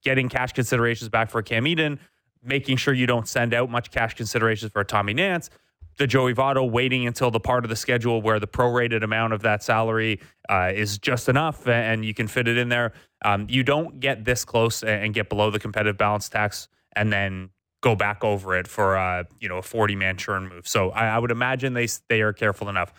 getting cash considerations back for Cam Eden, making sure you don't send out much cash considerations for Tommy Nance, the Joey Votto waiting until the part of the schedule where the prorated amount of that salary uh, is just enough and you can fit it in there. Um, you don't get this close and get below the competitive balance tax and then go back over it for uh, you know a forty-man churn move. So I, I would imagine they they are careful enough.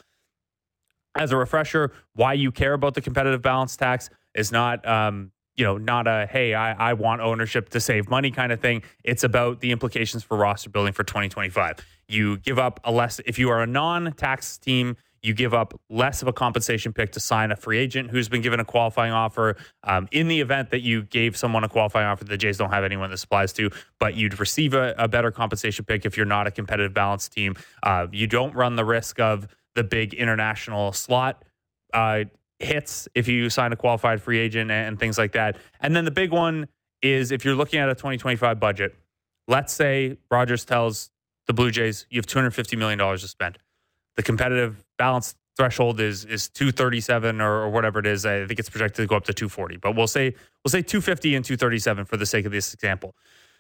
As a refresher, why you care about the competitive balance tax is not um, you know not a hey I, I want ownership to save money kind of thing. It's about the implications for roster building for twenty twenty-five. You give up a less if you are a non-tax team. You give up less of a compensation pick to sign a free agent who's been given a qualifying offer. Um, in the event that you gave someone a qualifying offer, the Jays don't have anyone this applies to, but you'd receive a, a better compensation pick if you're not a competitive balance team. Uh, you don't run the risk of the big international slot uh, hits if you sign a qualified free agent and, and things like that. And then the big one is if you're looking at a twenty twenty-five budget, let's say Rogers tells the Blue Jays, you have two hundred fifty million dollars to spend. The competitive balance threshold is is two thirty-seven or, or whatever it is. I think it's projected to go up to two forty, but we'll say we'll say two fifty and two thirty-seven for the sake of this example.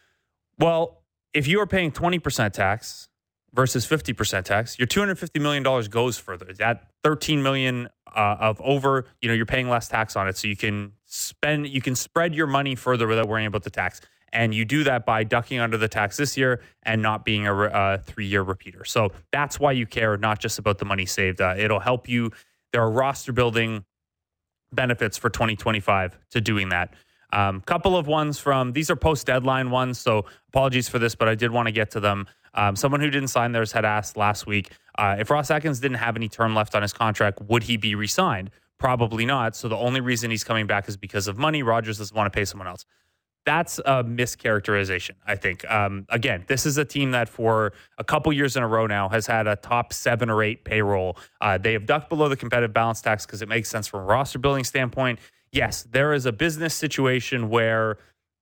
Well, if you are paying twenty percent tax versus fifty percent tax, your two hundred fifty million dollars goes further. That thirteen million dollars uh, of over, you know, you're paying less tax on it, so you can spend, you can spread your money further without worrying about the tax. And you do that by ducking under the tax this year and not being a, a three-year repeater. So that's why you care, not just about the money saved. Uh, it'll help you. There are roster-building benefits for twenty twenty-five to doing that. Um, couple of ones from, these are post-deadline ones, so apologies for this, but I did want to get to them. Um, someone who didn't sign theirs had asked last week, uh, if Ross Atkins didn't have any term left on his contract, would he be re-signed? Probably not. So the only reason he's coming back is because of money. Rogers doesn't want to pay someone else. That's a mischaracterization, I think. Um, again, this is a team that for a couple years in a row now has had a top seven or eight payroll. Uh, they have ducked below the competitive balance tax because it makes sense from a roster building standpoint. Yes, there is a business situation where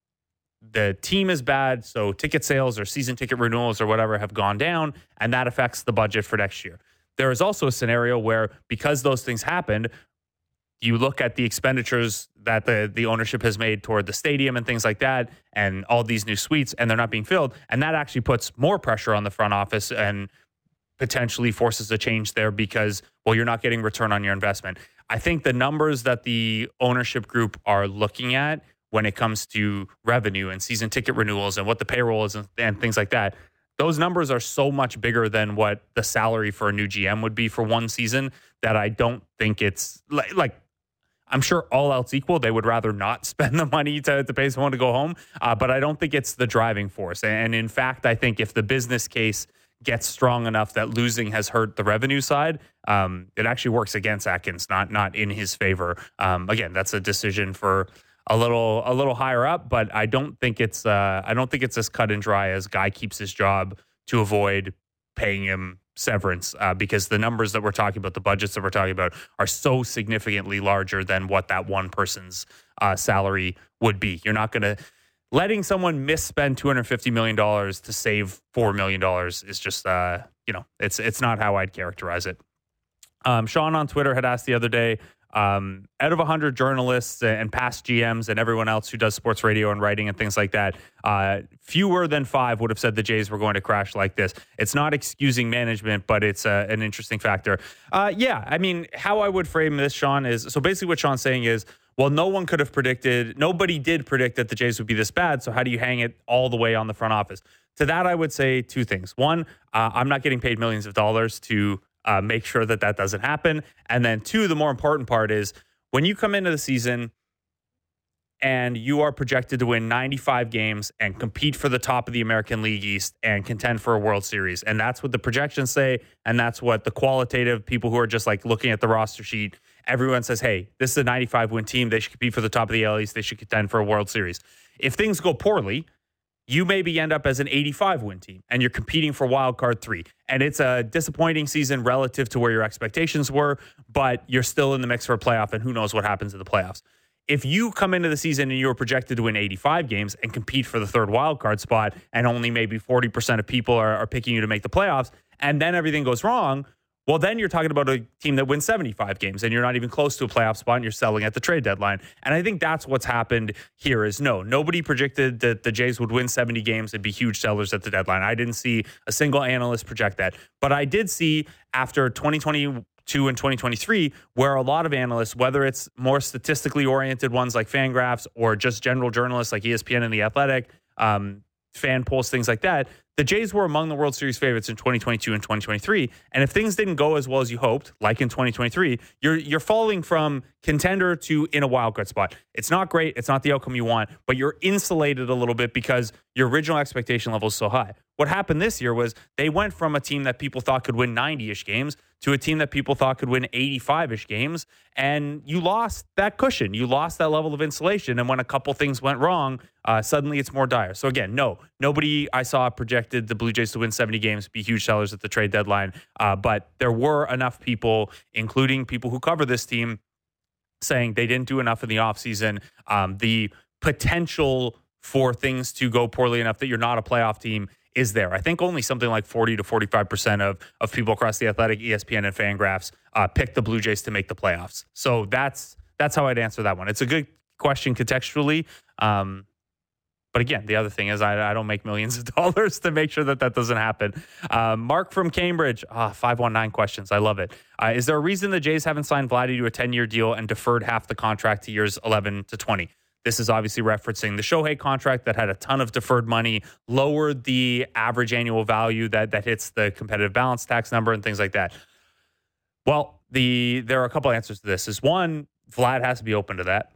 the team is bad, so ticket sales or season ticket renewals or whatever have gone down, and that affects the budget for next year. There is also a scenario where because those things happened, you look at the expenditures that the, the ownership has made toward the stadium and things like that, and all these new suites, and they're not being filled. And that actually puts more pressure on the front office and potentially forces a change there because, well, you're not getting return on your investment. I think the numbers that the ownership group are looking at when it comes to revenue and season ticket renewals and what the payroll is and, and things like that, those numbers are so much bigger than what the salary for a new G M would be for one season that I don't think it's like, like I'm sure all else equal, they would rather not spend the money to, to pay someone to go home. Uh, but I don't think it's the driving force. And in fact, I think if the business case gets strong enough that losing has hurt the revenue side, um, it actually works against Atkins, not not in his favor. Um, again, that's a decision for a little a little higher up, but I don't think it's uh, I don't think it's as cut and dry as Guy keeps his job to avoid paying him severance uh, because the numbers that we're talking about, the budgets that we're talking about, are so significantly larger than what that one person's uh, salary would be. You're not going to letting someone misspend two hundred fifty million dollars to save four million dollars is just, uh, you know, it's it's not how I'd characterize it. Um, Sean on Twitter had asked the other day, um, out of one hundred journalists and past G Ms and everyone else who does sports radio and writing and things like that, uh, fewer than five would have said the Jays were going to crash like this. It's not excusing management, but it's uh, an interesting factor. Uh, yeah, I mean, how I would frame this, Sean, is, so basically what Sean's saying is, well, no one could have predicted, nobody did predict that the Jays would be this bad, so how do you hang it all the way on the front office? To that, I would say two things. One, uh, I'm not getting paid millions of dollars to Uh, make sure that that doesn't happen. And then two, the more important part is when you come into the season and you are projected to win ninety-five games and compete for the top of the American League East and contend for a World Series. And that's what the projections say. And that's what the qualitative people who are just like looking at the roster sheet, everyone says, hey, this is a ninety-five win team. They should compete for the top of the A L East. They should contend for a World Series. If things go poorly, you maybe end up as an eighty-five win team and you're competing for wild card three. And it's a disappointing season relative to where your expectations were, but you're still in the mix for a playoff and who knows what happens in the playoffs. If you come into the season and you're projected to win eighty-five games and compete for the third wild card spot and only maybe forty percent of people are, are picking you to make the playoffs, and then everything goes wrong, Well, then you're talking about a team that wins seventy-five games and you're not even close to a playoff spot and you're selling at the trade deadline. And I think that's what's happened here is no, nobody predicted that the Jays would win seventy games and be huge sellers at the deadline. I didn't see a single analyst project that. But I did see after twenty twenty-two and twenty twenty-three, where a lot of analysts, whether it's more statistically oriented ones like Fangraphs or just general journalists like E S P N and The Athletic, um, fan polls, things like that, the Jays were among the World Series favorites in twenty twenty-two and twenty twenty-three. And if things didn't go as well as you hoped, like in twenty twenty-three, you're you're falling from contender to in a wildcard spot. It's not great. It's not the outcome you want, but you're insulated a little bit because your original expectation level is so high. What happened this year was they went from a team that people thought could win ninety-ish games to a team that people thought could win eighty-five-ish games. And you lost that cushion. You lost that level of insulation. And when a couple things went wrong, uh, suddenly it's more dire. So again, no, nobody I saw projected the Blue Jays to win seventy games, be huge sellers at the trade deadline. Uh, but there were enough people, including people who cover this team, saying they didn't do enough in the offseason. Um, the potential for things to go poorly enough that you're not a playoff team is there. I think only something like forty to forty-five percent of, of people across The Athletic, E S P N, and Fangraphs uh, picked the Blue Jays to make the playoffs. So that's that's how I'd answer that one. It's a good question contextually. Um, but again, the other thing is I, I don't make millions of dollars to make sure that that doesn't happen. Uh, Mark from Cambridge, ah, five one nine questions. I love it. Uh, is there a reason the Jays haven't signed Vladdy to a ten-year deal and deferred half the contract to years eleven to twenty? This is obviously referencing the Shohei contract that had a ton of deferred money, lowered the average annual value that that hits the competitive balance tax number and things like that. Well, the there are a couple answers to this. Is one, Vlad has to be open to that.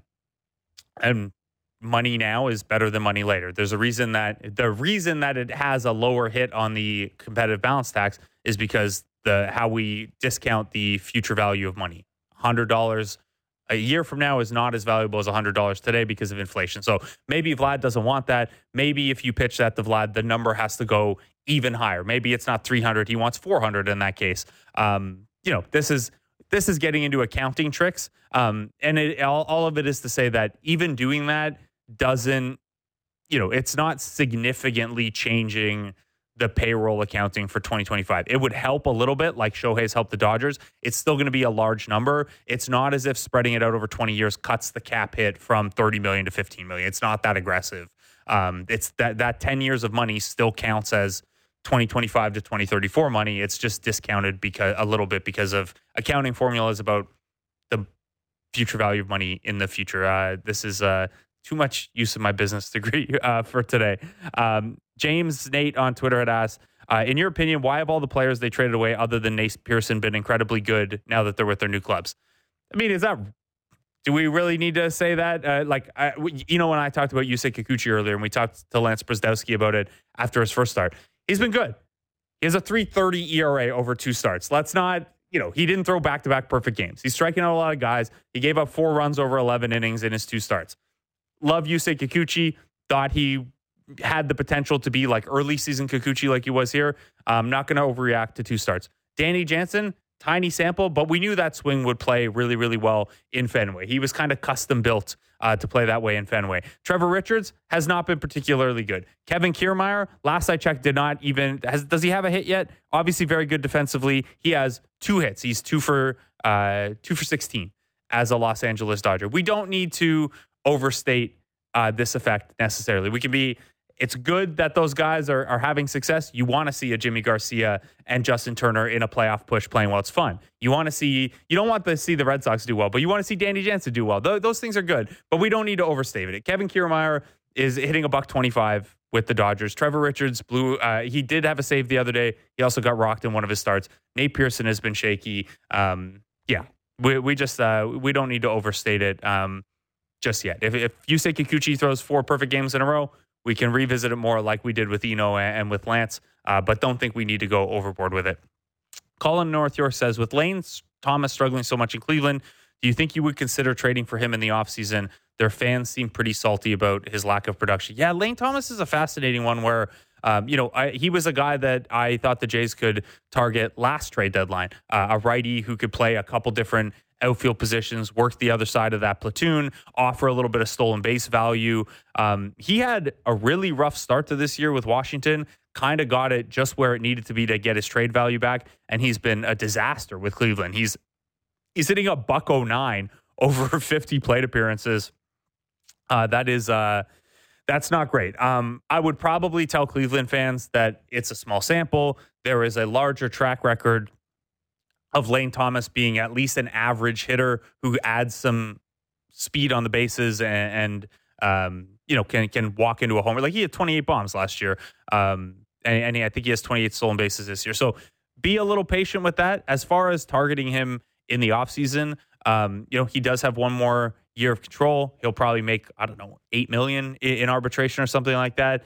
And money now is better than money later. There's a reason that the reason that it has a lower hit on the competitive balance tax is because the how we discount the future value of money. one hundred dollars a year from now is not as valuable as one hundred dollars today because of inflation. So maybe Vlad doesn't want that. Maybe if you pitch that to Vlad, the number has to go even higher. Maybe it's not three hundred. He wants four hundred in that case. Um, you know, this is this is getting into accounting tricks. Um, and it, all, all of it is to say that even doing that doesn't, you know, it's not significantly changing the payroll accounting for twenty twenty-five. It would help a little bit, like Shohei's helped the Dodgers. It's still going to be a large number. It's not as if spreading it out over twenty years cuts the cap hit from thirty million to fifteen million. It's not that aggressive. Um, it's that that ten years of money still counts as twenty twenty-five to twenty thirty-four money. It's just discounted because a little bit because of accounting formulas about the future value of money in the future. Uh, this is uh, too much use of my business degree uh, for today. Um, James Nate on Twitter had asked, uh, in your opinion, why have all the players they traded away other than Nate Pearson been incredibly good now that they're with their new clubs? I mean, is that, do we really need to say that? Uh, like, I, you know, when I talked about Yusei Kikuchi earlier and we talked to Lance Brzezowski about it after his first start, he's been good. He has a three thirty E R A over two starts. Let's not, you know, he didn't throw back-to-back perfect games. He's striking out a lot of guys. He gave up four runs over eleven innings in his two starts. Love Yusei Kikuchi. Thought he had the potential to be like early season Kikuchi like he was here. I'm not going to overreact to two starts. Danny Jansen, tiny sample, but we knew that swing would play really, really well in Fenway. He was kind of custom built uh, to play that way in Fenway. Trevor Richards has not been particularly good. Kevin Kiermaier, last I checked, did not even, has, does he have a hit yet? Obviously very good defensively. He has two hits. He's two for uh, two for sixteen as a Los Angeles Dodger. We don't need to overstate uh, this effect necessarily. We can be, it's good that those guys are, are having success. You want to see a Jimmy Garcia and Justin Turner in a playoff push playing well. It's fun. You want to see, you don't want to see the Red Sox do well, but you want to see Danny Jansen do well. Th- those things are good, but we don't need to overstate it. Kevin Kiermaier is hitting a buck twenty-five with the Dodgers. Trevor Richards blew, uh, he did have a save the other day. He also got rocked in one of his starts. Nate Pearson has been shaky. Um, yeah, we, we just, uh, we don't need to overstate it um, just yet. If, if Yusei Kikuchi throws four perfect games in a row, we can revisit it more like we did with Eno and with Lance, uh, but don't think we need to go overboard with it. Colin North York says, with Lane Thomas struggling so much in Cleveland, do you think you would consider trading for him in the offseason? Their fans seem pretty salty about his lack of production. Yeah, Lane Thomas is a fascinating one where, um, you know, I, he was a guy that I thought the Jays could target last trade deadline, uh, a righty who could play a couple different outfield positions, work the other side of that platoon, offer a little bit of stolen base value. Um, he had a really rough start to this year with Washington, kind of got it just where it needed to be to get his trade value back, and he's been a disaster with Cleveland. He's he's hitting a buck oh nine over fifty plate appearances. Uh, that is uh, that's not great. Um, I would probably tell Cleveland fans that it's a small sample. There is a larger track record of Lane Thomas being at least an average hitter who adds some speed on the bases and, and um, you know, can can walk into a homer. Like he had twenty-eight bombs last year, um, and, and he, I think he has twenty-eight stolen bases this year. So be a little patient with that. As far as targeting him in the offseason, um, you know, he does have one more year of control. He'll probably make, I don't know, eight million dollars in, in arbitration or something like that.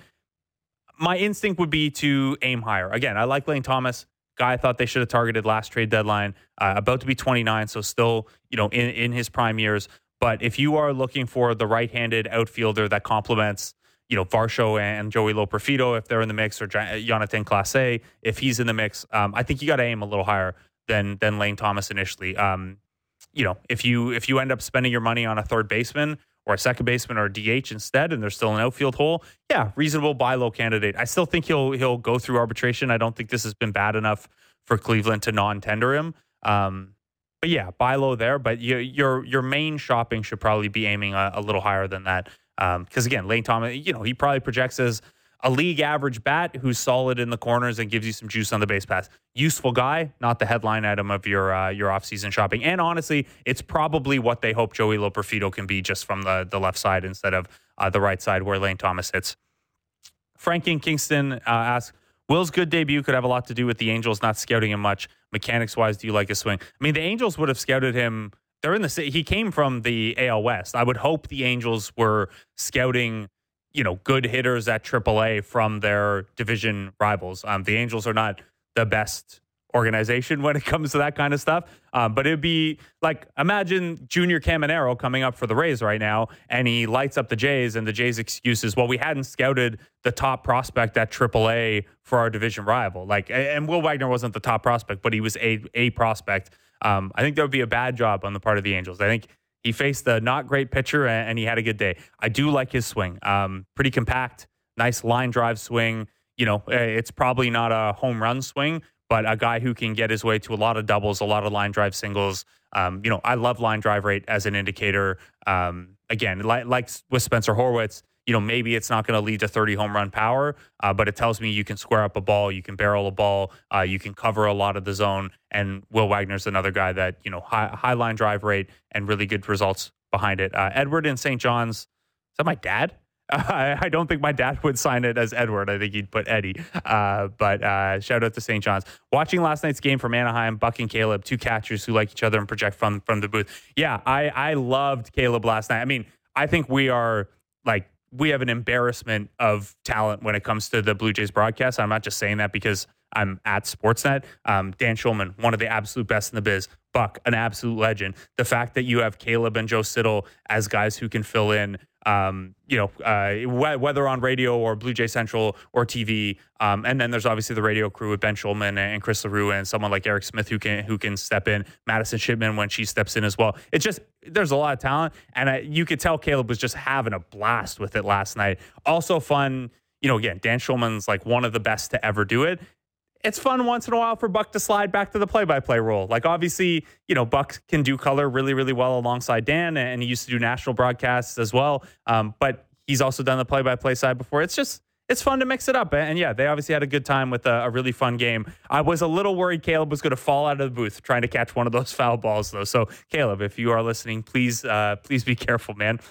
My instinct would be to aim higher. Again, I like Lane Thomas. Guy I thought they should have targeted last trade deadline. Uh, about to be twenty-nine, so still, you know, in, in his prime years. But if you are looking for the right-handed outfielder that complements, you know, Varsho and Joey Loperfido, if they're in the mix, or Jonathan Clase, if he's in the mix, um, I think you got to aim a little higher than than Lane Thomas initially. Um, you know, if you if you end up spending your money on a third baseman or a second baseman or a D H instead, and there's still an outfield hole, yeah, reasonable buy low candidate. I still think he'll he'll go through arbitration. I don't think this has been bad enough for Cleveland to non-tender him. Um, but yeah, buy low there. But you, your your main shopping should probably be aiming a, a little higher than that. Because um, again, Lane Thomas, you know, he probably projects as a league average bat who's solid in the corners and gives you some juice on the base pass. Useful guy, not the headline item of your uh, your offseason shopping. And honestly, it's probably what they hope Joey Loperfido can be, just from the, the left side instead of uh, the right side where Lane Thomas hits. Frank in Kingston uh, asks, Will's good debut could have a lot to do with the Angels not scouting him much. Mechanics-wise, do you like his swing? I mean, the Angels would have scouted him. They're in the he came from the A L West. I would hope the Angels were scouting, you know, good hitters at triple A from their division rivals. Um, the Angels are not the best organization when it comes to that kind of stuff. Um, but it'd be like, imagine Junior Caminero coming up for the Rays right now, and he lights up the Jays, and the Jays' excuse is, well, we hadn't scouted the top prospect at triple A for our division rival. Like, and Will Wagner wasn't the top prospect, but he was a a prospect. Um, I think that would be a bad job on the part of the Angels. I think he faced a not great pitcher, and he had a good day. I do like his swing. Um, pretty compact, nice line drive swing. You know, it's probably not a home run swing, but a guy who can get his way to a lot of doubles, a lot of line drive singles. Um, you know, I love line drive rate as an indicator. Um, again, like, like with Spencer Horwitz, you know, maybe it's not going to lead to thirty home run power, uh, but it tells me you can square up a ball, you can barrel a ball, uh, you can cover a lot of the zone. And Will Wagner's another guy that, you know, high, high line drive rate and really good results behind it. Uh, Edward in Saint John's. Is that my dad? Uh, I don't think my dad would sign it as Edward. I think he'd put Eddie. Uh, but uh, shout out to Saint John's. Watching last night's game from Anaheim, Buck and Caleb, two catchers who like each other and project from, from the booth. Yeah, I, I loved Caleb last night. I mean, I think we are like, we have an embarrassment of talent when it comes to the Blue Jays broadcast. I'm not just saying that because I'm at Sportsnet. Um, Dan Schulman, one of the absolute best in the biz. Buck, an absolute legend. The fact that you have Caleb and Joe Siddall as guys who can fill in, um, you know, uh, whether on radio or Blue Jay Central or T V. Um, and then there's obviously the radio crew with Ben Schulman and Chris LaRue and someone like Eric Smith who can who can step in. Madison Shipman when she steps in as well. It's just, there's a lot of talent. And I, you could tell Caleb was just having a blast with it last night. Also fun, you know, again, Dan Schulman's like one of the best to ever do it. It's fun once in a while for Buck to slide back to the play-by-play role. Like, obviously, you know, Buck can do color really, really well alongside Dan, and he used to do national broadcasts as well. Um, but he's also done the play-by-play side before. It's just, it's fun to mix it up. And yeah, they obviously had a good time with a, a really fun game. I was a little worried Caleb was going to fall out of the booth trying to catch one of those foul balls, though. So, Caleb, if you are listening, please, uh, please be careful, man.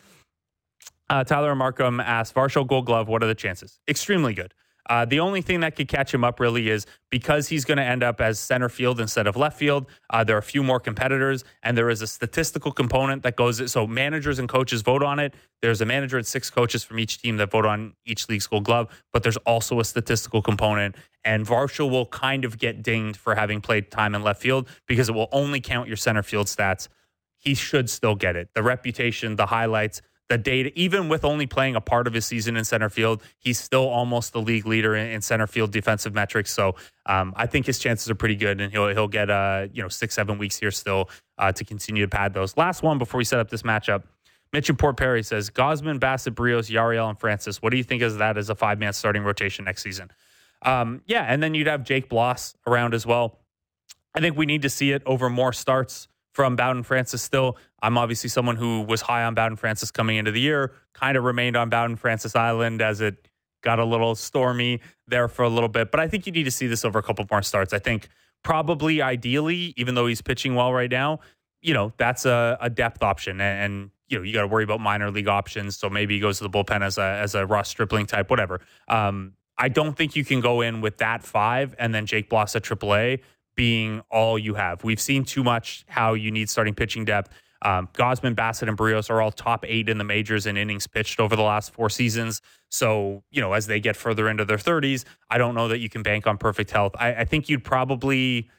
Uh, Tyler Markham asked, Varsho Gold Glove, what are the chances? Extremely good. Uh, the only thing that could catch him up really is because he's going to end up as center field instead of left field. Uh, there are a few more competitors, and there is a statistical component that goes. So managers and coaches vote on it. There's a manager and six coaches from each team that vote on each league's Gold Glove, but there's also a statistical component. And Varsho will kind of get dinged for having played time in left field because it will only count your center field stats. He should still get it. The reputation, the highlights, the data, even with only playing a part of his season in center field, he's still almost the league leader in, in center field defensive metrics. So um, I think his chances are pretty good, and he'll he'll get uh you know six seven weeks here still uh, to continue to pad those. Last one before we set up this matchup. Mitch in Port Perry says Gausman, Bassett, Brios, Yariel, and Francis. What do you think of that as a five man starting rotation next season? Um, yeah, and then you'd have Jake Bloss around as well. I think we need to see it over more starts from Bowden Francis still. I'm obviously someone who was high on Bowden Francis coming into the year, kind of remained on Bowden Francis Island as it got a little stormy there for a little bit. But I think you need to see this over a couple more starts. I think probably ideally, even though he's pitching well right now, you know, that's a, a depth option. And, and you know, you got to worry about minor league options. So maybe he goes to the bullpen as a, as a Ross Stripling type, whatever. Um, I don't think you can go in with that five and then Jake Bloss at triple A being all you have. We've seen too much how you need starting pitching depth. Um, Gausman, Bassett, and Brios are all top eight in the majors in innings pitched over the last four seasons. So, you know, as they get further into their thirties, I don't know that you can bank on perfect health. I, I think you'd probably...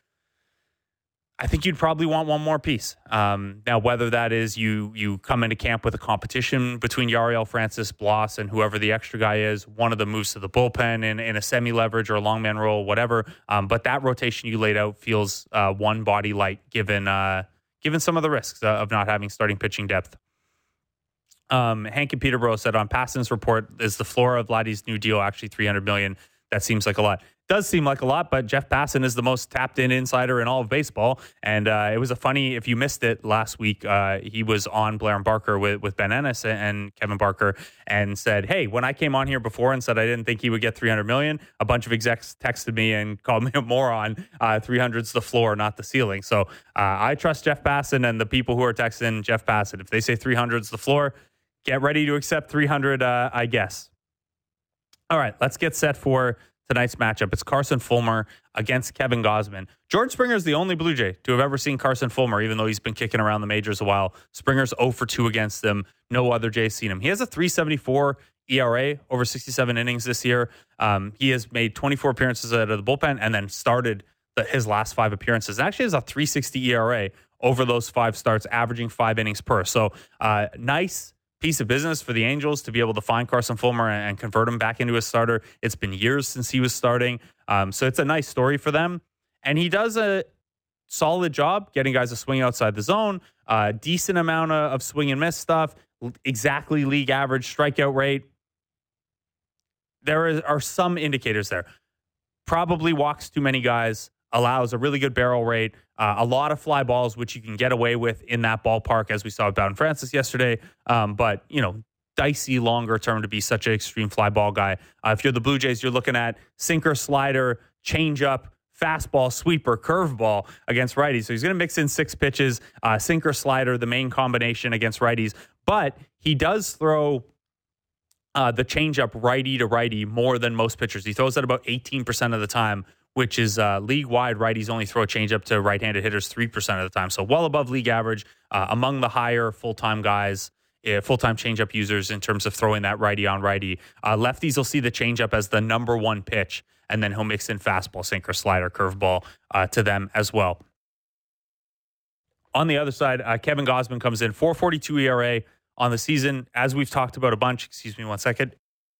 I think you'd probably want one more piece. Um, now, whether that is you you come into camp with a competition between Yariel, Francis, Bloss, and whoever the extra guy is, one of them moves to the bullpen in, in a semi-leverage or a long man role, whatever. Um, but that rotation you laid out feels uh, one body light given uh, given some of the risks uh, of not having starting pitching depth. Um, Hank in Peterborough said on Passan's report, is the floor of Vladdy's new deal actually three hundred million dollars? That seems like a lot. Does seem like a lot, but Jeff Passan is the most tapped-in insider in all of baseball. And uh, it was a funny, if you missed it last week, uh, he was on Blair and Barker with, with Ben Ennis and Kevin Barker and said, hey, when I came on here before and said I didn't think he would get three hundred million dollars, a bunch of execs texted me and called me a moron. Uh, three hundred's the floor, not the ceiling. So uh, I trust Jeff Passan and the people who are texting Jeff Passan. If they say three hundred's the floor, get ready to accept three hundred, uh, I guess. All right, let's get set for tonight's matchup. It's Carson Fulmer against Kevin Gausman. George Springer is the only Blue Jay to have ever seen Carson Fulmer, even though he's been kicking around the majors a while. Springer's oh for two against him. No other Jay's seen him. He has a three seventy-four E R A over sixty-seven innings this year. Um, he has made twenty-four appearances out of the bullpen and then started the, his last five appearances. And actually has a three sixty E R A over those five starts, averaging five innings per. So uh, nice piece of business for the Angels to be able to find Carson Fulmer and convert him back into a starter. It's been years since he was starting. Um, so it's a nice story for them. And he does a solid job getting guys to swing outside the zone, a uh, decent amount of, of swing and miss stuff, exactly league average strikeout rate. There is, are some indicators there. Probably walks too many guys, allows a really good barrel rate, uh, a lot of fly balls, which you can get away with in that ballpark, as we saw with Bowden Francis yesterday. Um, but, you know, dicey longer term to be such an extreme fly ball guy. Uh, if you're the Blue Jays, you're looking at sinker, slider, changeup, fastball, sweeper, curveball against righties. So he's going to mix in six pitches, uh, sinker, slider, the main combination against righties. But he does throw uh, the changeup righty to righty more than most pitchers. He throws that about eighteen percent of the time, which is uh, league-wide. Righties only throw a changeup to right-handed hitters three percent of the time. So well above league average, uh, among the higher full-time guys, uh, full-time changeup users in terms of throwing that righty on righty. Uh, lefties will see the changeup as the number one pitch, and then he'll mix in fastball, sinker, slider, curveball uh, to them as well. On the other side, uh, Kevin Gausman comes in four forty-two E R A on the season. As we've talked about a bunch, excuse me one second.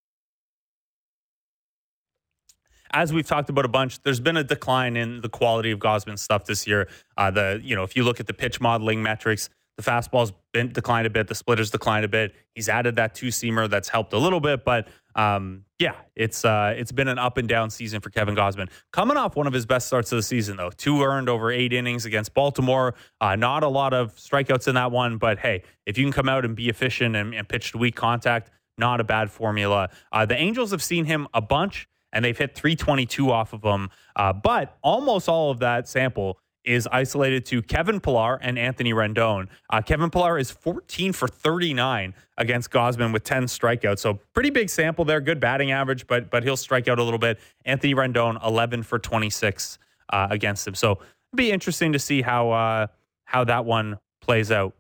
As we've talked about a bunch, there's been a decline in the quality of Gausman's stuff this year. Uh, the you know, if you look at the pitch modeling metrics, the fastball's been declined a bit, the splitter's declined a bit. He's added that two-seamer that's helped a little bit, but um, yeah, it's uh, it's been an up and down season for Kevin Gausman. Coming off one of his best starts of the season, though, two earned over eight innings against Baltimore. Uh, not a lot of strikeouts in that one, but hey, if you can come out and be efficient and, and pitch to weak contact, not a bad formula. Uh, the Angels have seen him a bunch, and they've hit three twenty-two off of them. Uh, but almost all of that sample is isolated to Kevin Pillar and Anthony Rendon. Uh, Kevin Pillar is fourteen for thirty-nine against Gausman with ten strikeouts. So pretty big sample there. Good batting average, but but he'll strike out a little bit. Anthony Rendon, eleven for twenty-six uh, against him. So it'll be interesting to see how uh, how that one plays out.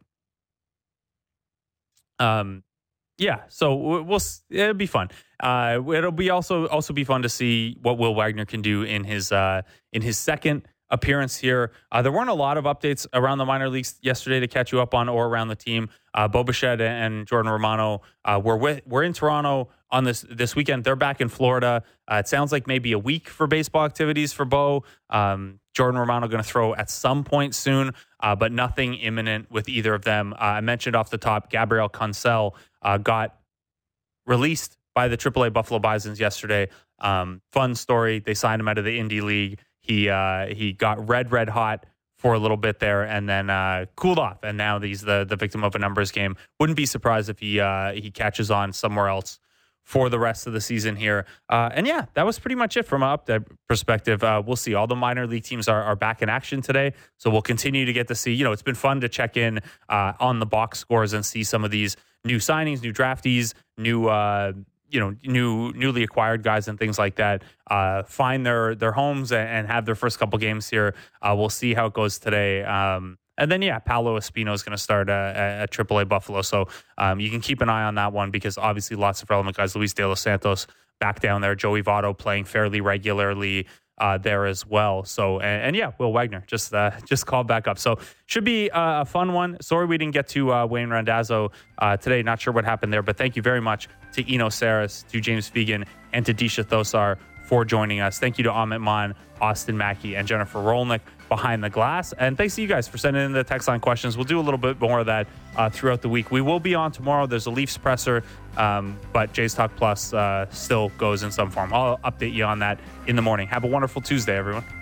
Um, yeah, so we'll it'll be fun. Uh, it'll be also also be fun to see what Will Wagner can do in his uh, in his second appearance here. Uh, there weren't a lot of updates around the minor leagues yesterday to catch you up on or around the team. Uh, Bo Bichette and Jordan Romano uh, were with, were in Toronto on this this weekend. They're back in Florida. Uh, it sounds like maybe a week for baseball activities for Bo. Um, Jordan Romano going to throw at some point soon, uh, but nothing imminent with either of them. Uh, I mentioned off the top, Gabriel Cancel uh, got released by the triple A Buffalo Bisons yesterday. Um, fun story. They signed him out of the Indy League. He uh, he got red, red hot for a little bit there and then uh, cooled off. And now he's the, the victim of a numbers game. Wouldn't be surprised if he uh, he catches on somewhere else for the rest of the season here. Uh, and yeah, that was pretty much it from an update perspective. Uh, we'll see. All the minor league teams are, are back in action today. So we'll continue to get to see, you know, it's been fun to check in uh, on the box scores and see some of these new signings, new draftees, new, uh, you know, new, newly acquired guys and things like that, uh, find their, their homes and, and have their first couple games here. Uh, we'll see how it goes today. Um, And then, yeah, Paolo Espino is going to start uh, at triple A Buffalo. So um, you can keep an eye on that one because obviously lots of relevant guys. Luis De Los Santos back down there. Joey Votto playing fairly regularly uh, there as well. So, and, and yeah, Will Wagner just uh, just called back up. So should be uh, a fun one. Sorry we didn't get to uh, Wayne Randazzo uh, today. Not sure what happened there, but thank you very much to Eno Saris, to James Fegan, and to Disha Thosar for joining us. Thank you to Amit Maan, Austin Mackey, and Jennifer Rolnick behind the glass. And thanks to you guys for sending in the text line questions. We'll do a little bit more of that uh, throughout the week. We will be on tomorrow. There's a Leafs presser, um, but Jays Talk Plus uh, still goes in some form. I'll update you on that in the morning. Have a wonderful Tuesday, everyone.